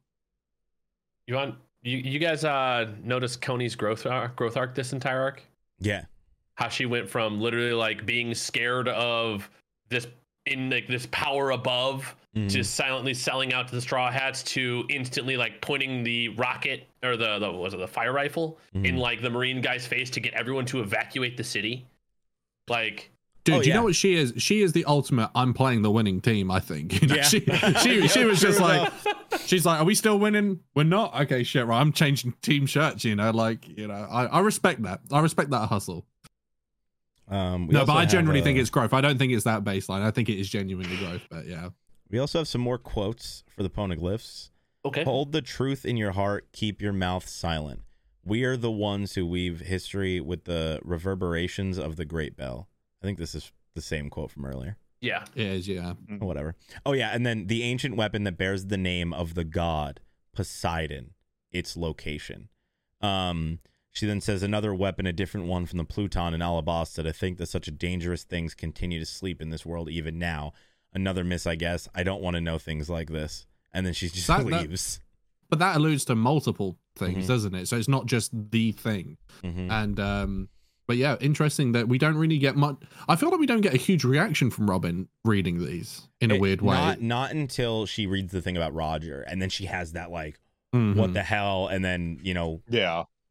You guys notice Coney's growth arc this entire arc? Yeah. How she went from literally like being scared of this power above, just silently selling out to the Straw Hats, to instantly like pointing the rocket or the fire rifle in like the Marine guy's face to get everyone to evacuate the city. Like, dude, you know what she is? She is the ultimate. I'm playing the winning team. I think. She was just like, she's like, are we still winning? We're not. Okay, shit. Right, I'm changing team shirts. I respect that. I respect that hustle. But I generally think it's growth. I don't think it's that baseline. I think it is genuinely growth. But yeah, we also have some more quotes for the poneglyphs. Okay. Hold the truth in your heart. Keep your mouth silent. We are the ones who weave history with the reverberations of the great bell. I think this is the same quote from earlier. Yeah. It is, yeah. Whatever. Oh, yeah. And then the ancient weapon that bears the name of the god, Poseidon, its location. She then says, another weapon, a different one from the Pluton in Alabasta, to think that such dangerous things continue to sleep in this world even now. Another miss, I guess. I don't want to know things like this. And then she just leaves. But that alludes to multiple things, doesn't it? So it's not just the thing. And, but yeah, interesting that we don't really get much. I feel like we don't get a huge reaction from Robin reading these in a weird way. Not until she reads the thing about Roger, and then she has that like, what the hell? And then, yeah.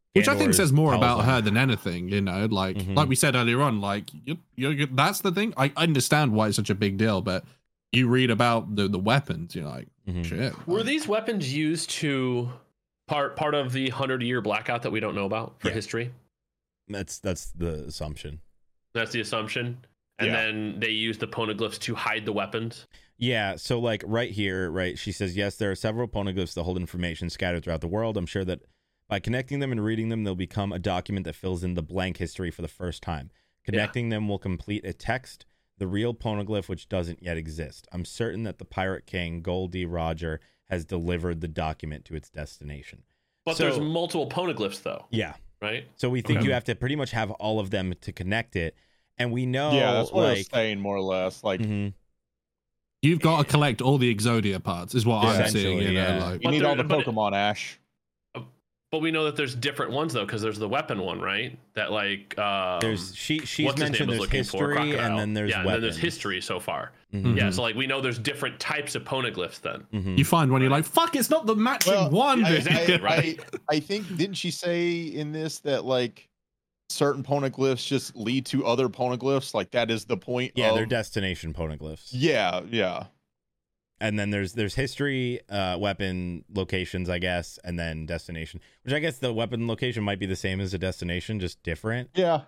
Which I think Gandor says more tells about them. her than anything, you know, like Mhm. like we said earlier on, like that's the thing. I understand why it's such a big deal, but you read about the weapons, you're like, Mhm. shit. Were like- these weapons used to part of the 100-year blackout that we don't know about for Yeah. history? That's the assumption. That's the assumption. And Yeah. then they used the poneglyphs to hide the weapons. Yeah, so like right here, right, she says, yes, there are several poneglyphs that hold information scattered throughout the world. I'm sure that by connecting them and reading them, they'll become a document that fills in the blank history for the first time. Connecting them will complete a text, the real poneglyph, which doesn't yet exist. I'm certain that the Pirate King, Gol D. Roger, has delivered the document to its destination. But So- there's multiple poneglyphs, though, Yeah, right? so we think Okay. you have to pretty much have all of them to connect it. And we know, Yeah, that's what I was like, saying, more or less. Like, mhm. You've got to collect all the Exodia parts, is what I'm seeing. You Essentially, know, yeah. like you But need there- all the but- Pokemon, Ash. But we know that there's different ones, though, because there's the weapon one, right? That, like, there's she's what's his name mentioned was there's looking for? history, Crocodile. and then there's yeah, weapons. and then there's history so far. Mhm. Yeah, so like we know there's different types of poneglyphs then. Mhm. you find when you're like, fuck, it's not the matching Well, one. I, exactly, I- right. I think, didn't she say in this that like certain poneglyphs just lead to other poneglyphs? Like that is the point. Yeah, of... they're destination poneglyphs. Yeah. And then there's history, weapon locations, I guess, and then destination. Which I guess the weapon location might be the same as a destination, just different. Yeah.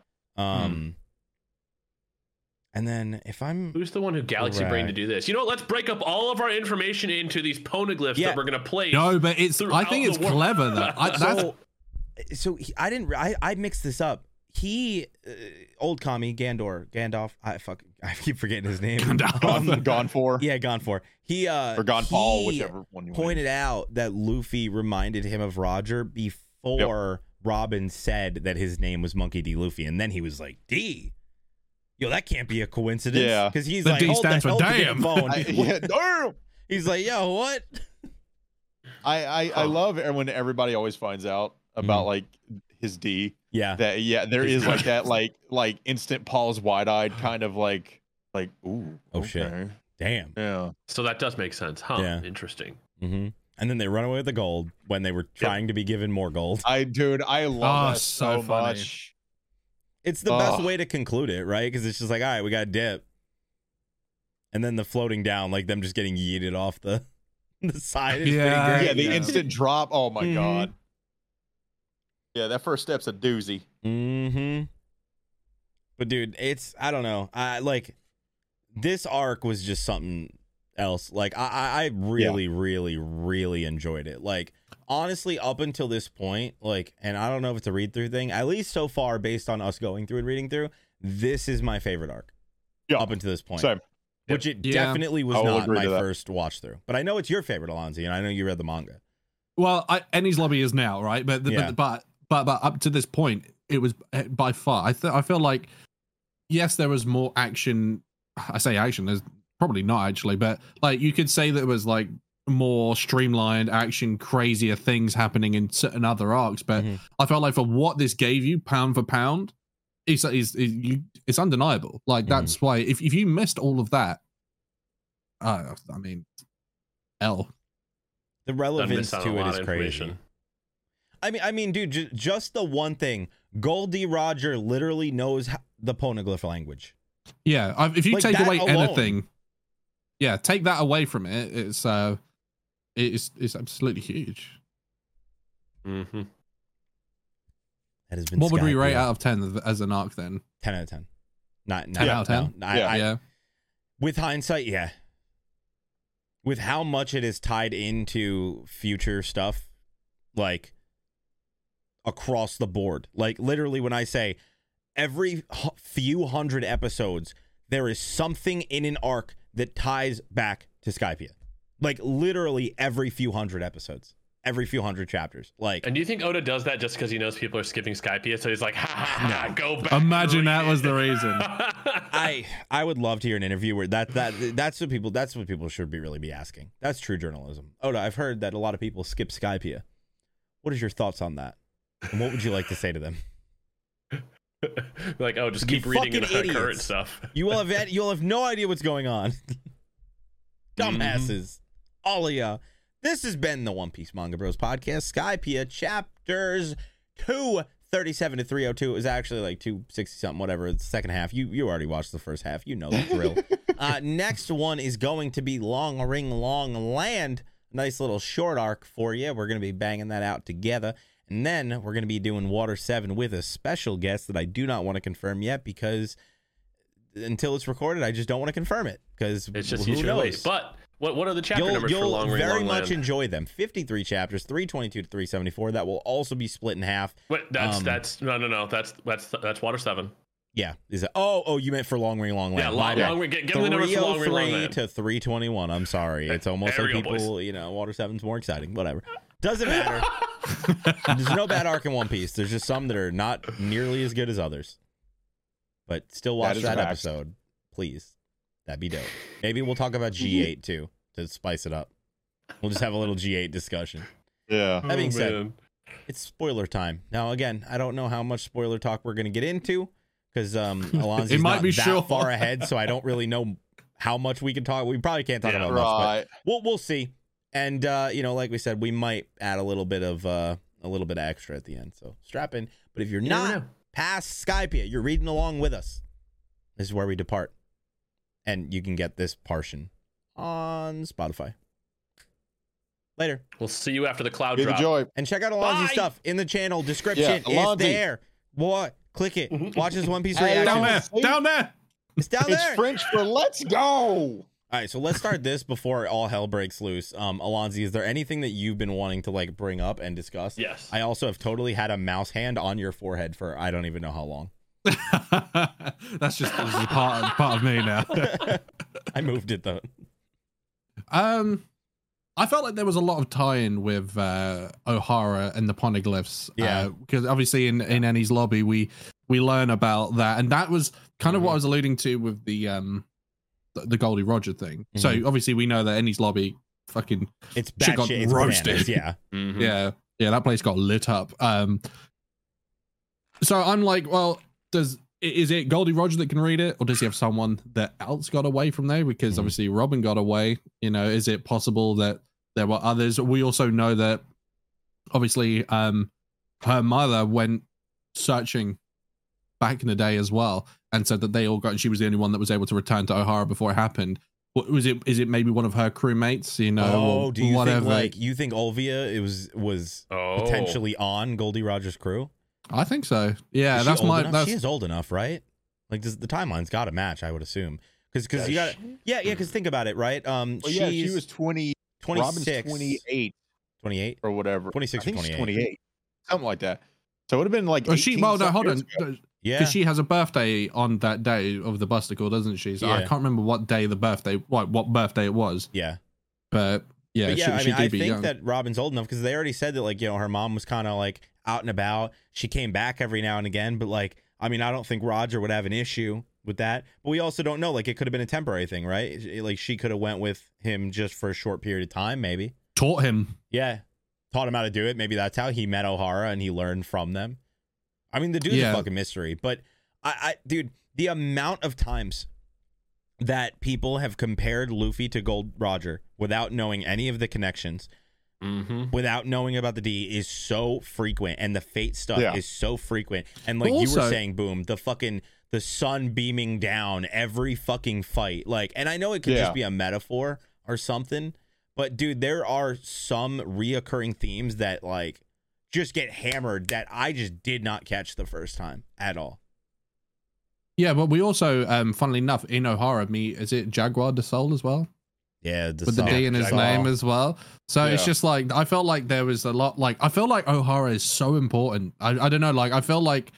And then if I'm Who's the one who Galaxy Brain to do this? You know what? Let's break up all of our information into these poneglyphs Yeah. that we're gonna place. No, but it's. I throughout think it's the world. clever though. That's I mixed this up. He old commie Gandalf. I keep forgetting his name. Gone for. Yeah, Gone for. He Or Gone Paul, he whichever one you want. pointed out that Luffy reminded him of Roger before Robin said that his name was Monkey D. Luffy, and then he was like, D. Yo, that can't be a coincidence. Yeah. Because he's The like, D hold stands for hold the damn. phone. Damn. He's like, yo, what? I love it when everybody always finds out about like his D. Yeah. That there is like that like instant pause, wide eyed kind of like ooh. Oh, shit. okay. Damn. Yeah. So that does make sense, huh? Yeah. Interesting. Mm-hmm. And then they run away with the gold when they were trying to be given more gold. I love that so so funny. much. It's the best Ugh. way to conclude it, right? Because it's just like, all right, we got a dip. And then the floating down, like them just getting yeeted off the side is Yeah. pretty Yeah, great. the instant drop. Oh my Mhm. god. Yeah, that first step's a doozy. Mm-hmm. But dude, I don't know. I like this arc was just something else. Like I really, really, really enjoyed it. Like honestly, up until this point, like, and I don't know if it's a read through thing, at least so far, based on us going through and reading through, this is my favorite arc. Yeah. Up until this point. Same. Which it Yeah. definitely was I will not agree my to that. first watch through. But I know it's your favorite, Alonzi, and I know you read the manga. Well, Ennie's Lobby is now, right? But Yeah. but up to this point, it was by far. I feel like yes, there was more action. I say action. There's probably not actually, but like you could say that it was like more streamlined action, crazier things happening in certain other arcs. But Mhm. I felt like for what this gave you, pound for pound, it's undeniable. Like that's why if you missed all of that, I mean, L. The Done relevance miss out to on a it lot is of crazy. information. I mean, dude, just the one thing. Goldie Roger literally knows the poneglyph language. Yeah, if you Like, take that away alone. anything, yeah, take that away from it. It's absolutely huge. Mm-hmm. That has been What would we rate Skype, out of 10 as an arc then? 10 out of 10. Not 10 out of 10? No, Yeah. Yeah, with hindsight, yeah. With how much it is tied into future stuff, like across the board. Like literally, when I say every few hundred episodes, there is something in an arc that ties back to Skypiea. Like literally every few hundred episodes, every few hundred chapters. Like, And do you think Oda does that just because he knows people are skipping Skypiea? So he's like, ha ha ha, go back. Imagine that was the reason. I would love to hear an interview where that's what people should really be asking. That's true journalism. Oda, I've heard that a lot of people skip Skypiea. What is your thoughts on that? And what would you like to say to them? Like, oh, just You keep reading fucking the current idiots. stuff. You'll have no idea what's going on. Dumbasses. All of ya. This has been the One Piece Manga Bros podcast, Skypiea chapters 237 to 302. It was actually like 260 something, whatever. It's the second half. You already watched the first half. You know the drill. Next one is going to be Long Ring Long Land. Nice little short arc for you. We're going to be banging that out together. And then we're going to be doing Water 7 with a special guest that I do not want to confirm yet because until it's recorded, I just don't want to confirm it because It's just who knows? But what are the chapter numbers for Long Ring You'll very Long much Land? enjoy them. 53 chapters, 322 to 374. That will also be split in half. Wait, that's no. That's Water 7. Yeah. Is it? Oh, you meant for Long Ring Long Land. Yeah, Long Ring. Give me the numbers for Long Ring Long 303 Land. to 321. I'm sorry. It's almost There like we go, people, Water 7's more exciting. Whatever. Doesn't matter. There's no bad arc in One Piece. There's just some that are not nearly as good as others. But still watch that episode, please. That'd be dope. Maybe we'll talk about G8 too to spice it up. We'll just have a little G8 discussion. Yeah. That being said, man. it's spoiler time. Now, again, I don't know how much spoiler talk we're going to get into because Alonzi's It might not be that short. far ahead, so I don't really know how much we can talk. We probably can't talk about much, Right. but we'll see. And like we said, we might add a little bit of extra at the end. So strap in. But if you're never not know. past Skypiea, you're reading along with us. This is where we depart, and you can get this portion on Spotify. Later. We'll see you after the cloud Be the drop. joy. And check out Alonzi's Bye. stuff in the channel description. Yeah, It's Alonzi. there. What? Click it. Watch his One Piece Hey, reaction. Down there. See? Down there. It's down It's there. French for let's go. All right, so let's start this before all hell breaks loose. Alonzi, is there anything that you've been wanting to like bring up and discuss? Yes. I also have totally had a mouse hand on your forehead for I don't even know how long. That's just part of me now. I moved it though. I felt like there was a lot of tie-in with O'Hara and the poneglyphs. Yeah. Because obviously in Annie's lobby we learn about that, and that was kind of what I was alluding to with the Goldie Roger thing. So obviously we know that Annie's lobby fucking It's Shit got batshit. It's roasted. bananas, yeah. Mhm. yeah, that place got lit up. So I'm like, well, is it Goldie Roger that can read it, or does he have someone that else got away from there? Because obviously Robin got away. Is it possible that there were others? We also know that obviously her mother went searching back in the day as well, and said that they all got, and she was the only one that was able to return to O'Hara before it happened. What was it? Is it maybe one of her crewmates? Or Do you whatever. think you think Olvia was Oh. potentially on Goldie Roger's crew? I think so. Yeah, Is she that's old my. enough? That's She is old enough, right? Like the timeline's got to match, I would assume. Because you got because think about it, right? Well, yeah, she she's was 20. 26, Robin's 28 28. or whatever. 26 I think or she's 28. 28, something like that. So it would have been like. Oh, she. 18 Well, no, some hold years on. ago. Yeah. Because she has a birthday on that day of the Busticle, doesn't she? So I Yeah. can't remember what day the birthday, what birthday it was. Yeah. But yeah, But yeah, she I did be think young. that Robin's old enough because they already said that, like, her mom was kind of like out and about. She came back every now and again, but like, I don't think Roger would have an issue with that. But we also don't know. Like, it could have been a temporary thing, right? Like, she could have went with him just for a short period of time, maybe. Taught him. Yeah, taught him how to do it. Maybe that's how he met O'Hara and he learned from them. The dude's a fucking mystery. But dude, the amount of times that people have compared Luffy to Gold Roger without knowing any of the connections, without knowing about the D, is so frequent, and the fate stuff is so frequent. And like you were saying, Boom, the sun beaming down every fucking fight. Like, and I know it could just be a metaphor or something, but dude, there are some reoccurring themes that like just get hammered that I just did not catch the first time at all. Yeah, but we also, funnily enough, in O'Hara meet, is it Jaguar de Sol as well? Yeah, With the D in his name as well. So it's just like, I felt like there was a lot, like, I feel like O'Hara is so important. I don't know, like, I feel like,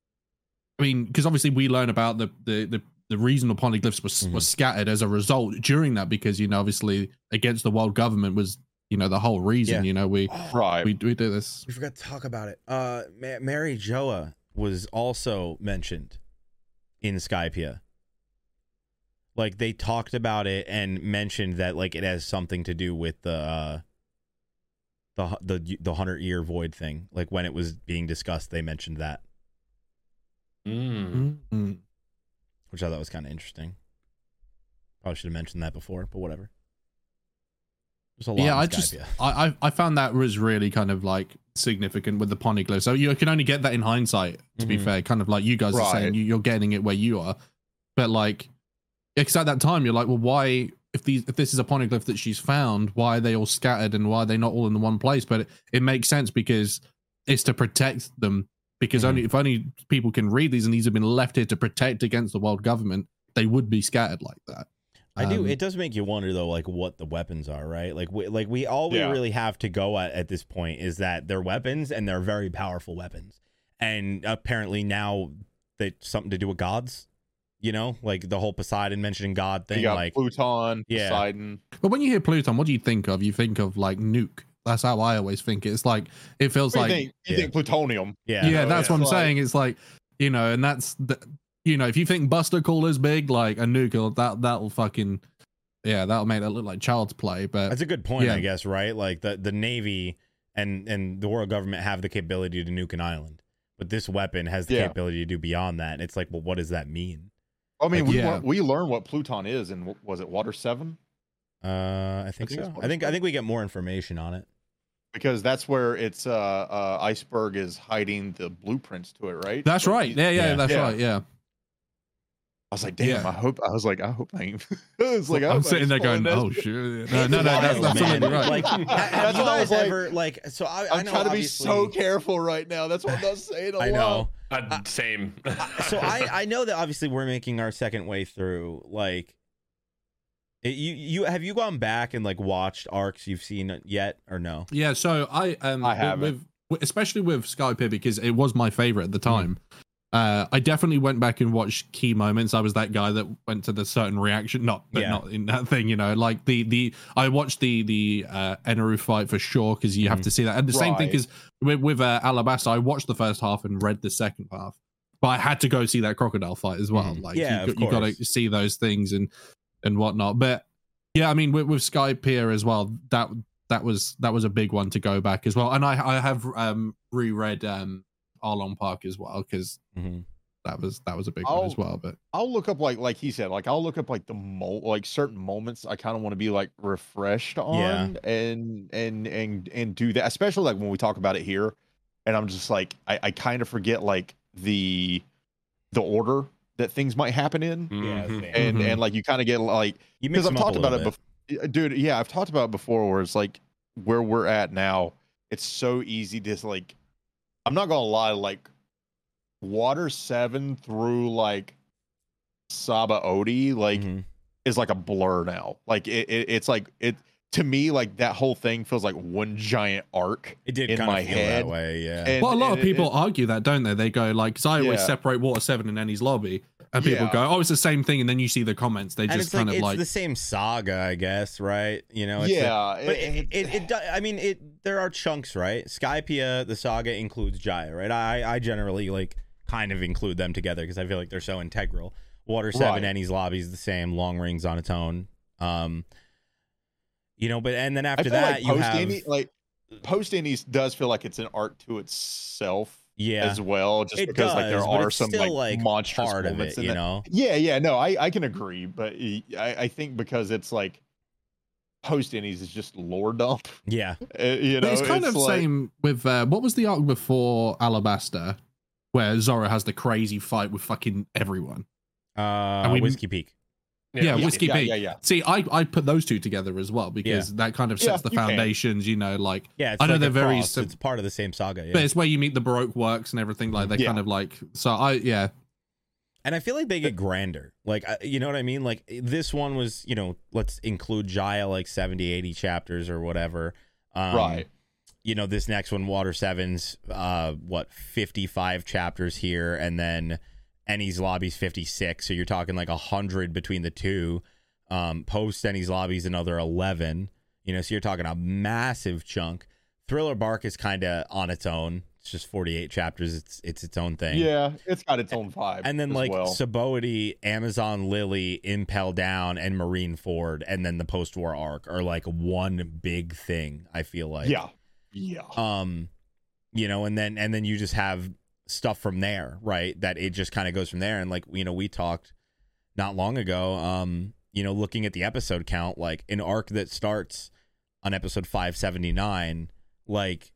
because obviously we learn about the reason the poneglyphs was scattered as a result during that, because, obviously against the world government was, the whole reason, we do this. We forgot to talk about it. Mary Joa was also mentioned in Skypiea. Like, they talked about it and mentioned that like it has something to do with the 100-year void thing. Like, when it was being discussed, they mentioned that, which I thought was kind of interesting. Probably should have mentioned that before, but whatever. There's a lot. Yeah, in Skypiea. I found that was really kind of like significant with the poneglyph. So you can only get that in hindsight, to be fair, kind of like you guys are saying, you're getting it where you are. But like, because at that time you're like, well, why, if this is a poneglyph that she's found, why are they all scattered and why are they not all in the one place? But it makes sense because it's to protect them, because if only people can read these and these have been left here to protect against the world government, they would be scattered like that. I do. It does make you wonder though, like what the weapons are, right? Like we really have to go at this point is that they're weapons and they're very powerful weapons. And apparently now that's something to do with gods, you know, like the whole Poseidon mentioning God thing. You got like Pluton, Poseidon. But when you hear Pluton, what do you think of? You think of like nuke. That's how I always think it. It's like, it feels like you think plutonium. Yeah, that's what I'm saying. It's like, you know, and that's the, you know, if you think Buster Caller's big, like a nuke, that'll fucking, that'll make it look like child's play. But that's a good point, I guess, right? Like the Navy and the world government have the capability to nuke an island, but this weapon has the capability to do beyond that. And it's like, well, what does that mean? I mean, we learned what Pluton is, and was it Water 7? I think so. I think we get more information on it. Because that's where it's Iceberg is hiding the blueprints to it, right? That's right. That's right. Yeah. I was like, damn. I hope I ain't. I'm sitting there going, oh shit. No, that's absolutely right. Like, have you guys ever like? So I'm trying to be so careful right now. That's what I'm not saying. I know. Same. So I know that obviously we're making our second way through. Like, you have you gone back and like watched arcs you've seen yet or no? Yeah. So I haven't, especially with Skypiea, because it was my favorite at the time. I definitely went back and watched key moments. I was that guy that went to the certain reaction, not in that thing, you know, like I watched the Eneru fight for sure, because you have to see that. And the same thing is with Alabasta, I watched the first half and read the second half, but I had to go see that crocodile fight as well. Like, you got to see those things and whatnot. But yeah, I mean, with Skypiea as well, that was a big one to go back as well. And I have reread Arlong Park as well, because that was a big one as well. But I'll look up like he said, like I'll look up like certain moments I kind of want to be like refreshed on and do that, especially like when we talk about it here, and I'm just like I kind of forget like the order that things might happen in, and like you kind of get like, because I've talked about it before, dude. Yeah, I've talked about it before, where it's like where we're at now, it's so easy to like, I'm not gonna lie, like Water 7 through like Sabaody like is like a blur now. Like it's like it to me, like that whole thing feels like one giant arc. It did in kind my of feel head that way, yeah. And, well, a lot of people argue that, don't they? They go like, because I always separate Water 7 and Enies Lobby, and people go, "Oh, it's the same thing," and then you see the comments. They just kind of it's like the same saga, I guess, right? You know, I mean, there are chunks, right? Skypiea, the saga includes Jaya, right? I generally like kind of include them together because I feel like they're so integral. Water 7, Enies Lobby is the same. Long Rings on its own. You know, but and then after that, you have Post Enies does feel like it's an arc to itself, as well. Just it because does, like there are some still, like monstrous part moments of it, in you know. No, I can agree, but I think because it's like Post Enies is just lore dump. Yeah, you know, but it's kind of like, same with what was the arc before Alabasta, where Zoro has the crazy fight with fucking everyone. Whiskey Peak. Whiskey Peak. Yeah. See, I put those two together as well, because that kind of sets the foundations, you know, like, it's I know like they're very it's part of the same saga, but it's where you meet the Baroque works and everything, like they kind of like, so and I feel like they get grander, like, you know what I mean? Like this one was, you know, let's include Jaya like 70-80 chapters or whatever, right? You know, this next one, Water 7's 55 chapters here, and then Enies Lobby's 56, so you're talking like 100 between the two. Post Enies Lobby's another 11, you know, so you're talking a massive chunk. Thriller Bark is kind of on its own. It's just 48 chapters. It's its own thing. Yeah, it's got its own vibe. And then like Sabaody, Amazon Lily, Impel Down, and Marineford, and then the post-war arc are like one big thing, I feel like. Yeah. You know, and then you just have stuff from there, right? That it just kind of goes from there. And like, you know, we talked not long ago, you know, looking at the episode count, like an arc that starts on episode 579, like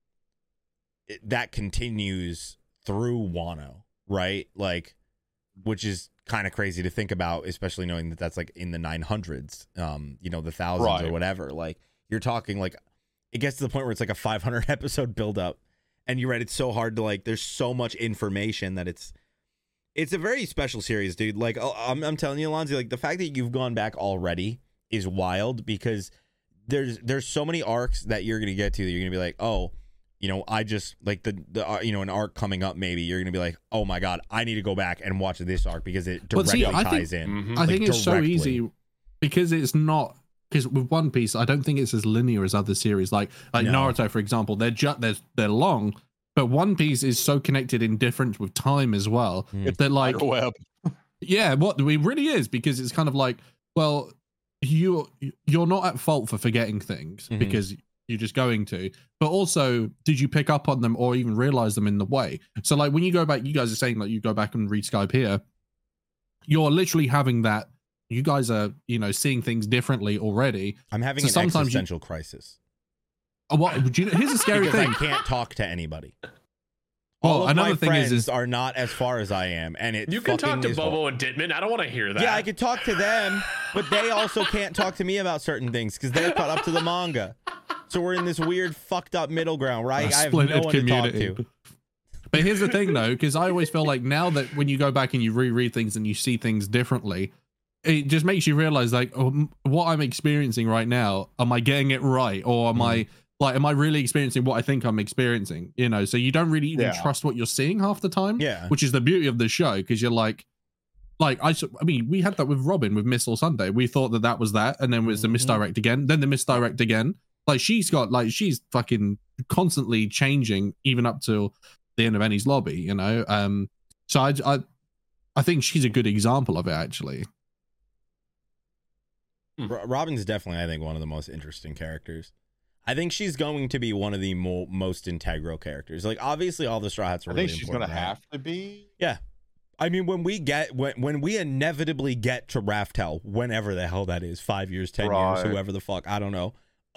that continues through Wano, right? Like, which is kind of crazy to think about, especially knowing that that's like in the 900s, the thousands Right. or whatever. Like, you're talking like it gets to the point where it's like a 500 episode buildup, and you're right, it's so hard to like. There's so much information that it's a very special series, dude. Like, I'm telling you, Alonzi, like the fact that you've gone back already is wild, because there's so many arcs that you're gonna get to that you're gonna be like, oh, I just like the an arc coming up, maybe you're gonna be like, oh my god, I need to go back and watch this arc because it directly ties in. I think it's so easy because it's not. Because with One Piece, I don't think it's as linear as other series, like No. Naruto, for example. They're long, but One Piece is so connected in difference with time as well. Mm. That like, Web. yeah, what it really is, because it's kind of like, well, you're not at fault for forgetting things Mhm. because you're just going to. But also, did you pick up on them or even realize them in the way? So like when you go back, you guys are saying like you go back and read Skypiea, you're literally having that. You guys are, seeing things differently already. I'm having So an sometimes existential crisis Here's a scary because thing. I can't talk to anybody. Well, All of another my thing friends is are not as far as I am, and it You can talk fucking to is Bobo hard. and Ditman. I don't want to hear that. Yeah, I could talk to them, but they also can't talk to me about certain things because they're caught up to the manga. So we're in this weird, fucked up middle ground, right? I have no one to talk to. But here's the thing, though, because I always feel like now that when you go back and you reread things and you see things differently, it just makes you realize, like, what I'm experiencing right now, am I getting it right? Or am I really experiencing what I think I'm experiencing? So you don't really even trust what you're seeing half the time. Yeah. Which is the beauty of the show, because you're like I mean, we had that with Robin with Missile Sunday. We thought that was that, and then was the misdirect again, then the misdirect again. Like she's fucking constantly changing, even up to the end of Enies Lobby. So I think she's a good example of it, actually. Robin's definitely, I think, one of the most interesting characters. I think she's going to be one of the most integral characters. Like, obviously, all the Straw Hats are I really think she's important, gonna right? have to be. Yeah. I mean, when we inevitably get to Raftel, whenever the hell that is, 5 years, 10 years, Right. whoever the fuck, I don't know.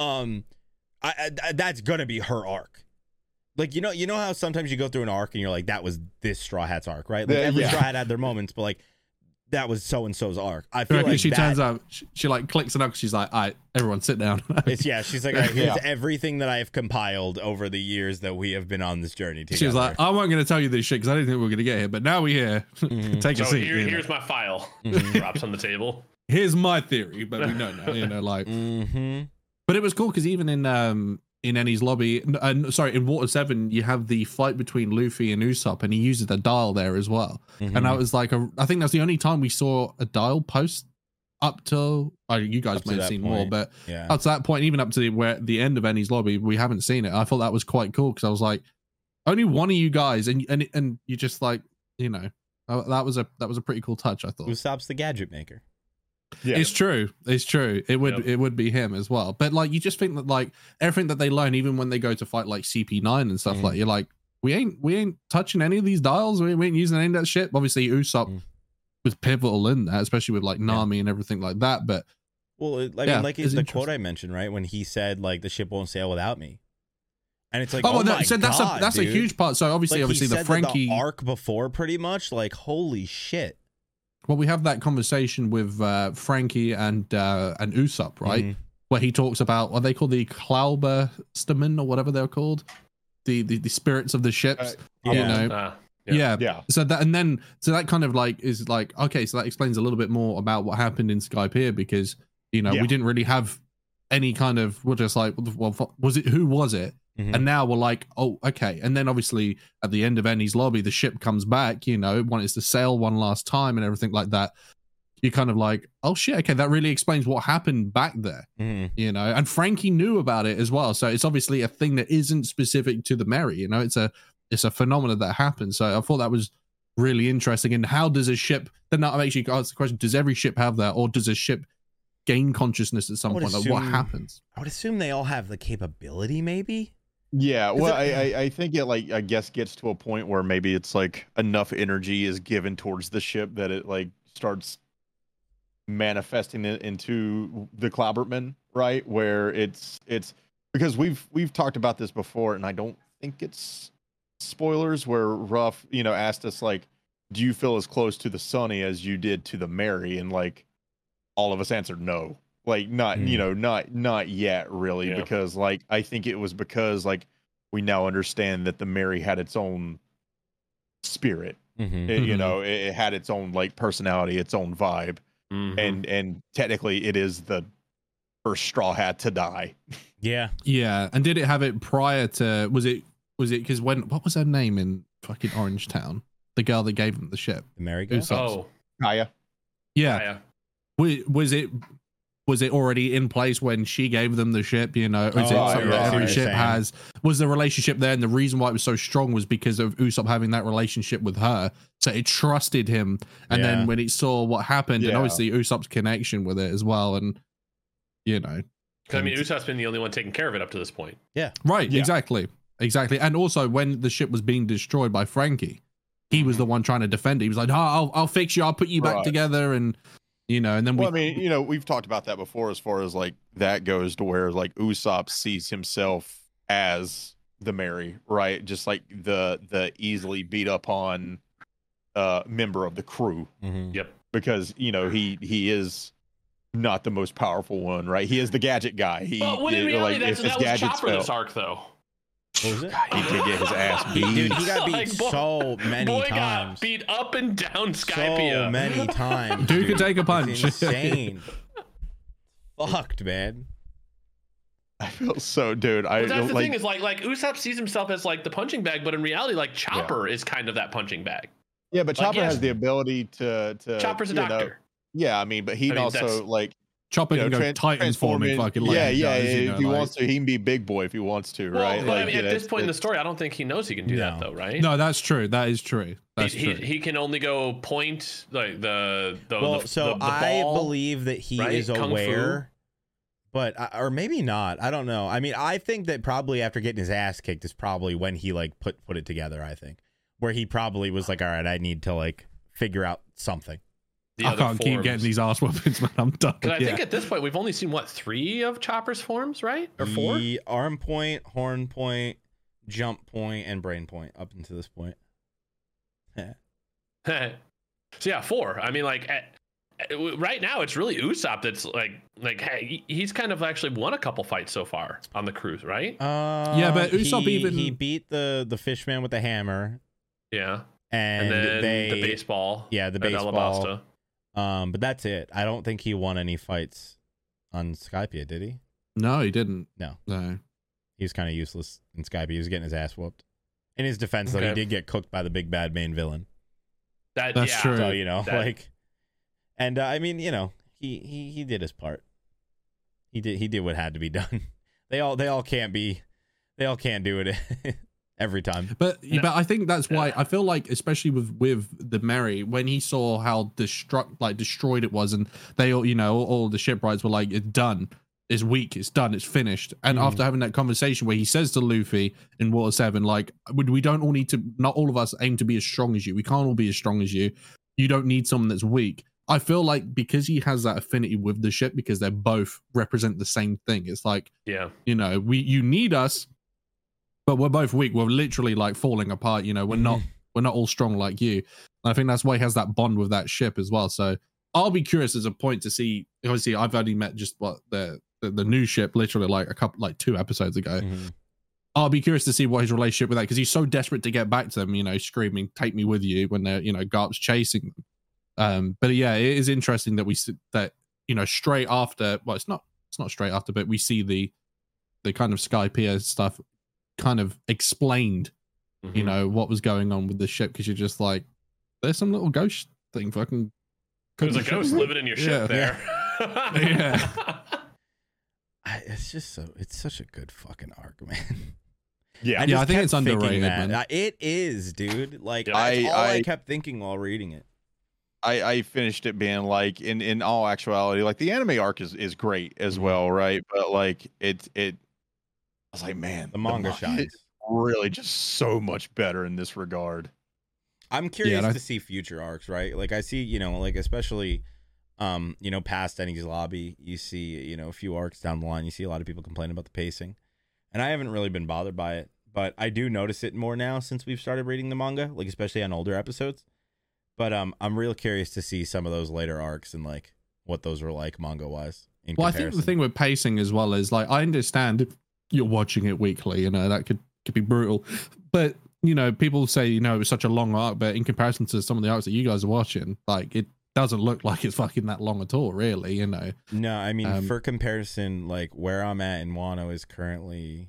I that's gonna be her arc. Like, you know how sometimes you go through an arc and you're like, that was this Straw Hat's arc, right? Like every Straw Hat had their moments, but like that was so and so's arc. I feel like she turns out she like clicks it up. She's like, all right, everyone sit down. She's like, all right, here's everything that I have compiled over the years that we have been on this journey together. She was like, I wasn't going to tell you this shit because I didn't think we were going to get here, but now we're here. Take a So seat. here's my file. Drops on the table. Here's my theory, but we don't know, like. Mm-hmm. But it was cool because even in Enies Lobby, in Water 7, you have the fight between Luffy and Usopp, and he uses the dial there as well. Mm-hmm. And I was like, I think that's the only time we saw a dial post up till, you guys may have seen more, but yeah. up to that point, even up to the end of Enies Lobby, we haven't seen it. I thought that was quite cool because I was like, only one of you guys, and you just like, that was a pretty cool touch, I thought. Usopp's the gadget maker. Yeah. It's true. It would be him as well. But like, you just think that like everything that they learn, even when they go to fight like CP9 and stuff, like you're like, we ain't touching any of these dials. We ain't using any of that shit. Obviously, Usopp was pivotal in that, especially with like Nami and everything like that. But well, I mean, like it's the quote I mentioned, right? When he said like the ship won't sail without me, and it's like, that's a huge part. So obviously he the said Frankie the arc before, pretty much like holy shit. Well, we have that conversation with Frankie and Usopp, right? Where he talks about what they call the Klauberstamen or whatever they're called, the spirits of the ships. Yeah. So that kind of like is like, okay, so that explains a little bit more about what happened in Skypiea, because we didn't really have any kind of, we're just like, well, who was it? And now we're like, oh, okay. And then obviously at the end of Enies Lobby, the ship comes back, wanted to sail one last time and everything like that. You're kind of like, oh shit, okay, that really explains what happened back there, and Frankie knew about it as well. So it's obviously a thing that isn't specific to the Merry, it's a phenomenon that happens. So I thought that was really interesting. And how does a ship, then that actually asks the question, does every ship have that, or does a ship gain consciousness at some point? Like, what happens? I would assume they all have the capability, maybe. Yeah, well, I think it I guess gets to a point where maybe it's like enough energy is given towards the ship that it like starts manifesting it into the Klaubertman right? Where it's because we've talked about this before, and I don't think it's spoilers. Where Ruff, asked us like, "Do you feel as close to the Sunny as you did to the Mary?" And like, all of us answered no. Like not not yet really, because like I think it was because like we now understand that the Mary had its own spirit. It had its own like personality, its own vibe, and technically it is the first Straw Hat to die. Yeah. And did it have it prior to? Was it because what was her name in fucking Orange Town? The girl that gave them the ship, The Mary Girl? Oh, Kaya. yeah. Was it already in place when she gave them the ship? Or is it something that every ship has? Was the relationship there, and the reason why it was so strong was because of Usopp having that relationship with her, so it trusted him. And then when it saw what happened, and obviously Usopp's connection with it as well, and because I mean, Usopp's been the only one taking care of it up to this point. Exactly. And also when the ship was being destroyed by Frankie, he was the one trying to defend it. He was like, "Oh, I'll fix you. I'll put you back together." And and then we've talked about that before, as far as like that goes, to where like Usopp sees himself as the Mary, right? Just like the easily beat up on member of the crew. Yep. Because he is not the most powerful one, right? He is the gadget guy. When in reality, that was Chopper this arc, though. What was it? He did get his ass beat. Dude, he got beat so many times. Got beat up and down Skypiea. So many times. Dude could take a punch. It's insane. Fucked, man. I feel so, dude. That's the thing is like Usopp sees himself as like the punching bag, but in reality, like Chopper is kind of that punching bag. Yeah, but Chopper has the ability to Chopper's a doctor. Yeah, I mean, but he also like Chopper can go Titan forming fucking like if he wants to, he can be big boy if he wants to, right? But I mean, at this point in the story, I don't think he knows he can do that though, right? No, that's true. That is true. He can only go point like the ball, I believe that he is aware, but or maybe not. I don't know. I mean, I think that probably after getting his ass kicked is probably when he like put it together. I think where he probably was like, all right, I need to like figure out something. I can't keep getting these ass weapons, man. I'm done. Because I think at this point we've only seen 3 of Chopper's forms, right? Or 4? The arm point, horn point, jump point, and brain point up until this point. So yeah, 4. I mean, like right now it's really Usopp that's like hey, he's kind of actually won a couple fights so far on the cruise, right? Yeah, but Usopp he beat the fishman with the hammer. Yeah, and then the baseball. Yeah, the baseball. Alabasta. But that's it. I don't think he won any fights on Skypiea, did he? No, he didn't. No. He was kind of useless in Skypiea. He was getting his ass whooped. In his defense, though, he did get cooked by the big bad main villain. That's true. So, and I mean, he did his part. He did what had to be done. They all can't do it every time. But I think that's why I feel like, especially with the Mary, when he saw how destroyed it was, and they all, all the shipwrights were like, it's done, it's weak, it's done, it's finished. And after having that conversation where he says to Luffy in Water 7, like, we don't all need to, not all of us aim to be as strong as you. We can't all be as strong as you. You don't need someone that's weak. I feel like because he has that affinity with the ship, because they both represent the same thing. It's like, you need us, but we're both weak. We're literally like falling apart. We're not all strong like you. And I think that's why he has that bond with that ship as well. So I'll be curious as a point to see. Obviously, I've only met just the new ship literally like 2 episodes ago. I'll be curious to see what his relationship with that, because he's so desperate to get back to them. Screaming, "Take me with you!" when they're Garp's chasing them. But yeah, it is interesting that we see that straight after. Well, it's not straight after, but we see the kind of Skypiea stuff kind of explained, what was going on with the ship, because you're just like, there's some little ghost thing fucking. There's a ghost living in your ship there. Yeah. It's such a good fucking arc, man. Yeah, I think it's underrated, man. It is, dude. Like I kept thinking while reading it. I finished it being like, in all actuality, like the anime arc is great as well, right? But like it I was like, man, the manga shines. Is really just so much better in this regard. I'm curious to see future arcs, right? Like I see, like especially past Enies Lobby, you see, a few arcs down the line, you see a lot of people complaining about the pacing. And I haven't really been bothered by it, but I do notice it more now since we've started reading the manga, like especially on older episodes. But I'm real curious to see some of those later arcs and like what those were like manga wise. Well, I think the thing with pacing as well is like, I understand if you're watching it weekly, that could be brutal, but people say, it was such a long arc, but in comparison to some of the arcs that you guys are watching, like it doesn't look like it's fucking that long at all, really, No, I mean, for comparison, like where I'm at in Wano is currently,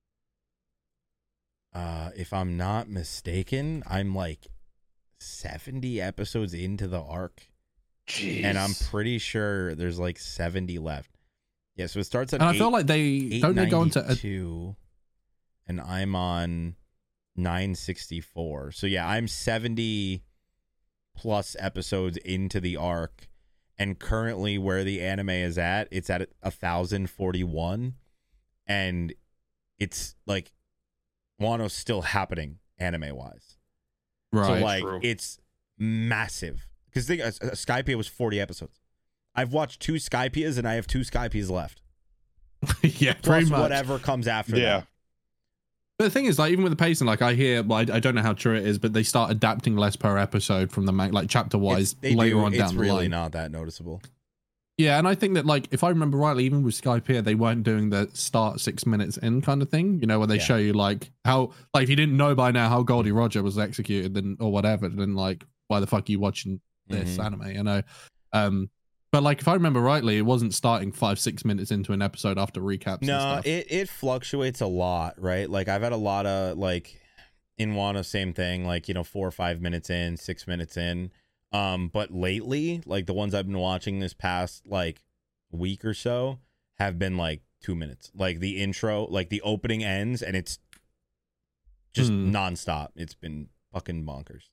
if I'm not mistaken, I'm like 70 episodes into the arc. Jeez. And I'm pretty sure there's like 70 left. Yeah, so it starts at and I feel like they go into 2, and I'm on 964. So yeah, I'm 70 plus episodes into the arc, and currently where the anime is at, it's at 1041, and it's like Wano's still happening anime wise. Right. So like True. it's massive. Because Skypiea was 40 episodes. I've watched 2 Skypieas, and I have 2 Skypieas left. Yeah, Plus pretty much. whatever comes after that. But the thing is, like, even with the pacing, like I hear, well, I don't know how true it is, but they start adapting less per episode from the like chapter wise later on down the line. It's really not that noticeable. Yeah, and I think that, like, if I remember rightly, even with Skypiea, they weren't doing the start 6 minutes in kind of thing, where they show you like how, like, if you didn't know by now how Goldie Roger was executed, then or whatever, then like, why the fuck are you watching this anime? But like, if I remember rightly, it wasn't starting 5-6 minutes into an episode after recaps. No, and stuff. it fluctuates a lot, right? Like I've had a lot of like in Wano, same thing, like 4 or 5 minutes in, 6 minutes in. But lately, like the ones I've been watching this past like week or so have been like 2 minutes. Like the intro, like the opening ends, and it's just nonstop. It's been fucking bonkers.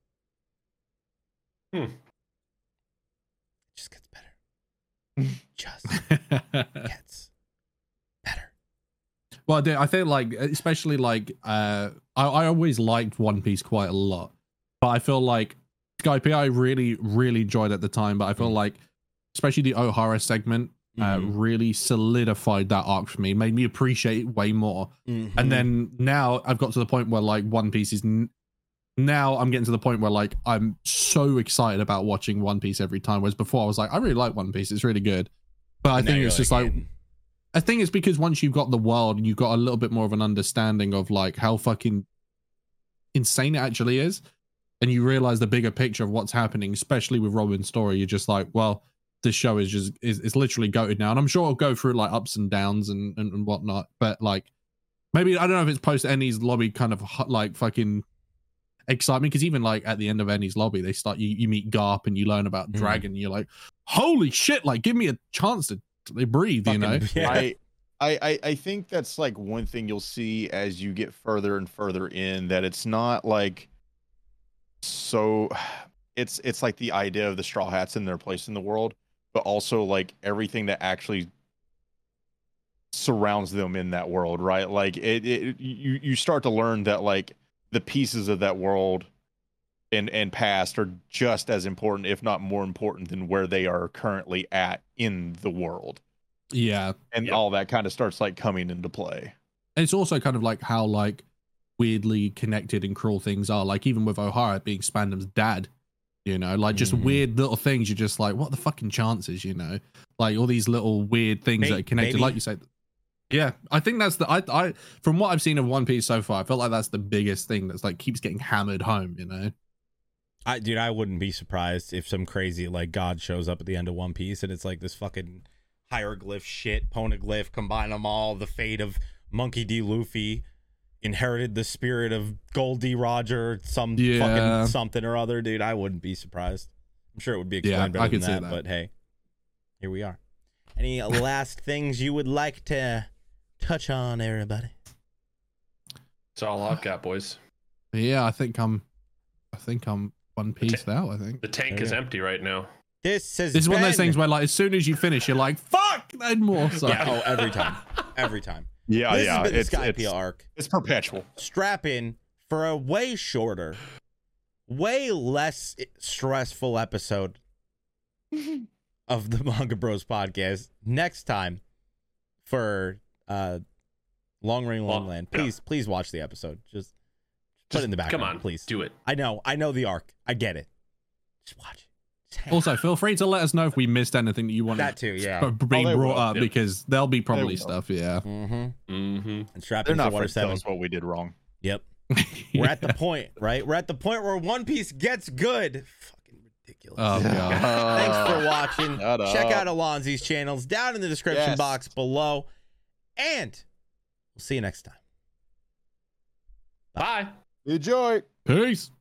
It just gets better. Just gets better. Well, I feel like, especially like, I always liked One Piece quite a lot, but I feel like Skypiea I really, really enjoyed at the time, but I feel like, especially the Ohara segment, really solidified that arc for me, made me appreciate it way more. And then now I've got to the point where like One Piece is now I'm getting to the point where like I'm so excited about watching One Piece every time, whereas before I was like, I really like One Piece, it's really good, but I think it's just like, I think it's because once you've got the world and you've got a little bit more of an understanding of like how fucking insane it actually is, and you realize the bigger picture of what's happening, especially with Robin's story, you're just like, well, this show is just is literally goated now. And I'm sure it'll go through like ups and downs and whatnot, but like maybe I don't know if it's post Enies Lobby kind of like fucking excitement, because even like at the end of Enies Lobby, they start you meet Garp and you learn about Dragon, and you're like, holy shit, like give me a chance to breathe, fucking, Yeah. I think that's like one thing you'll see as you get further and further in, that it's not like so it's like the idea of the Straw Hats and their place in the world, but also like everything that actually surrounds them in that world, right? Like you start to learn that like the pieces of that world and past are just as important, if not more important, than where they are currently at in the world. Yeah. And all that kind of starts like coming into play. And it's also kind of like how like weirdly connected and cruel things are, like even with Ohara being Spandam's dad, like just weird little things. You're just like, what the fucking chances, like all these little weird things that are connected, maybe. like you said. Yeah, I think that's the I from what I've seen of One Piece so far, I feel like that's the biggest thing that's like keeps getting hammered home, I wouldn't be surprised if some crazy like god shows up at the end of One Piece and it's like this fucking hieroglyph shit, poneglyph, combine them all, the fate of Monkey D. Luffy inherited the spirit of Gold D. Roger, fucking something or other, dude. I wouldn't be surprised. I'm sure it would be explained better than that, but hey, here we are. Any last things you would like to touch on, everybody? It's all I've got, boys. Yeah, I think I'm One Piece out. I think the tank is empty right now. This is one of those things where like as soon as you finish, you're like, fuck, and more. So. Yeah, every time. Yeah, this has been the Skypiea arc. It's perpetual. Strap in for a way shorter, way less stressful episode of the Manga Bros podcast next time for Long Ring Long Land. Please watch the episode. Just put it in the background. Come on, please. do it. I know the arc. I get it. Just watch it. Also, feel free to let us know if we missed anything that you want that too, yeah. being they brought will, up, yeah. because there'll be probably will. stuff, yeah. And strap They're in for not Water afraid to tell 7. us what we did wrong. Yep. We're at the point, right? We're at the point where One Piece gets good. Fucking ridiculous. Oh, God. Thanks for watching. Shut up. Check out Alonzi's channels down in the description Yes. box below. And we'll see you next time. Bye. Enjoy. Peace.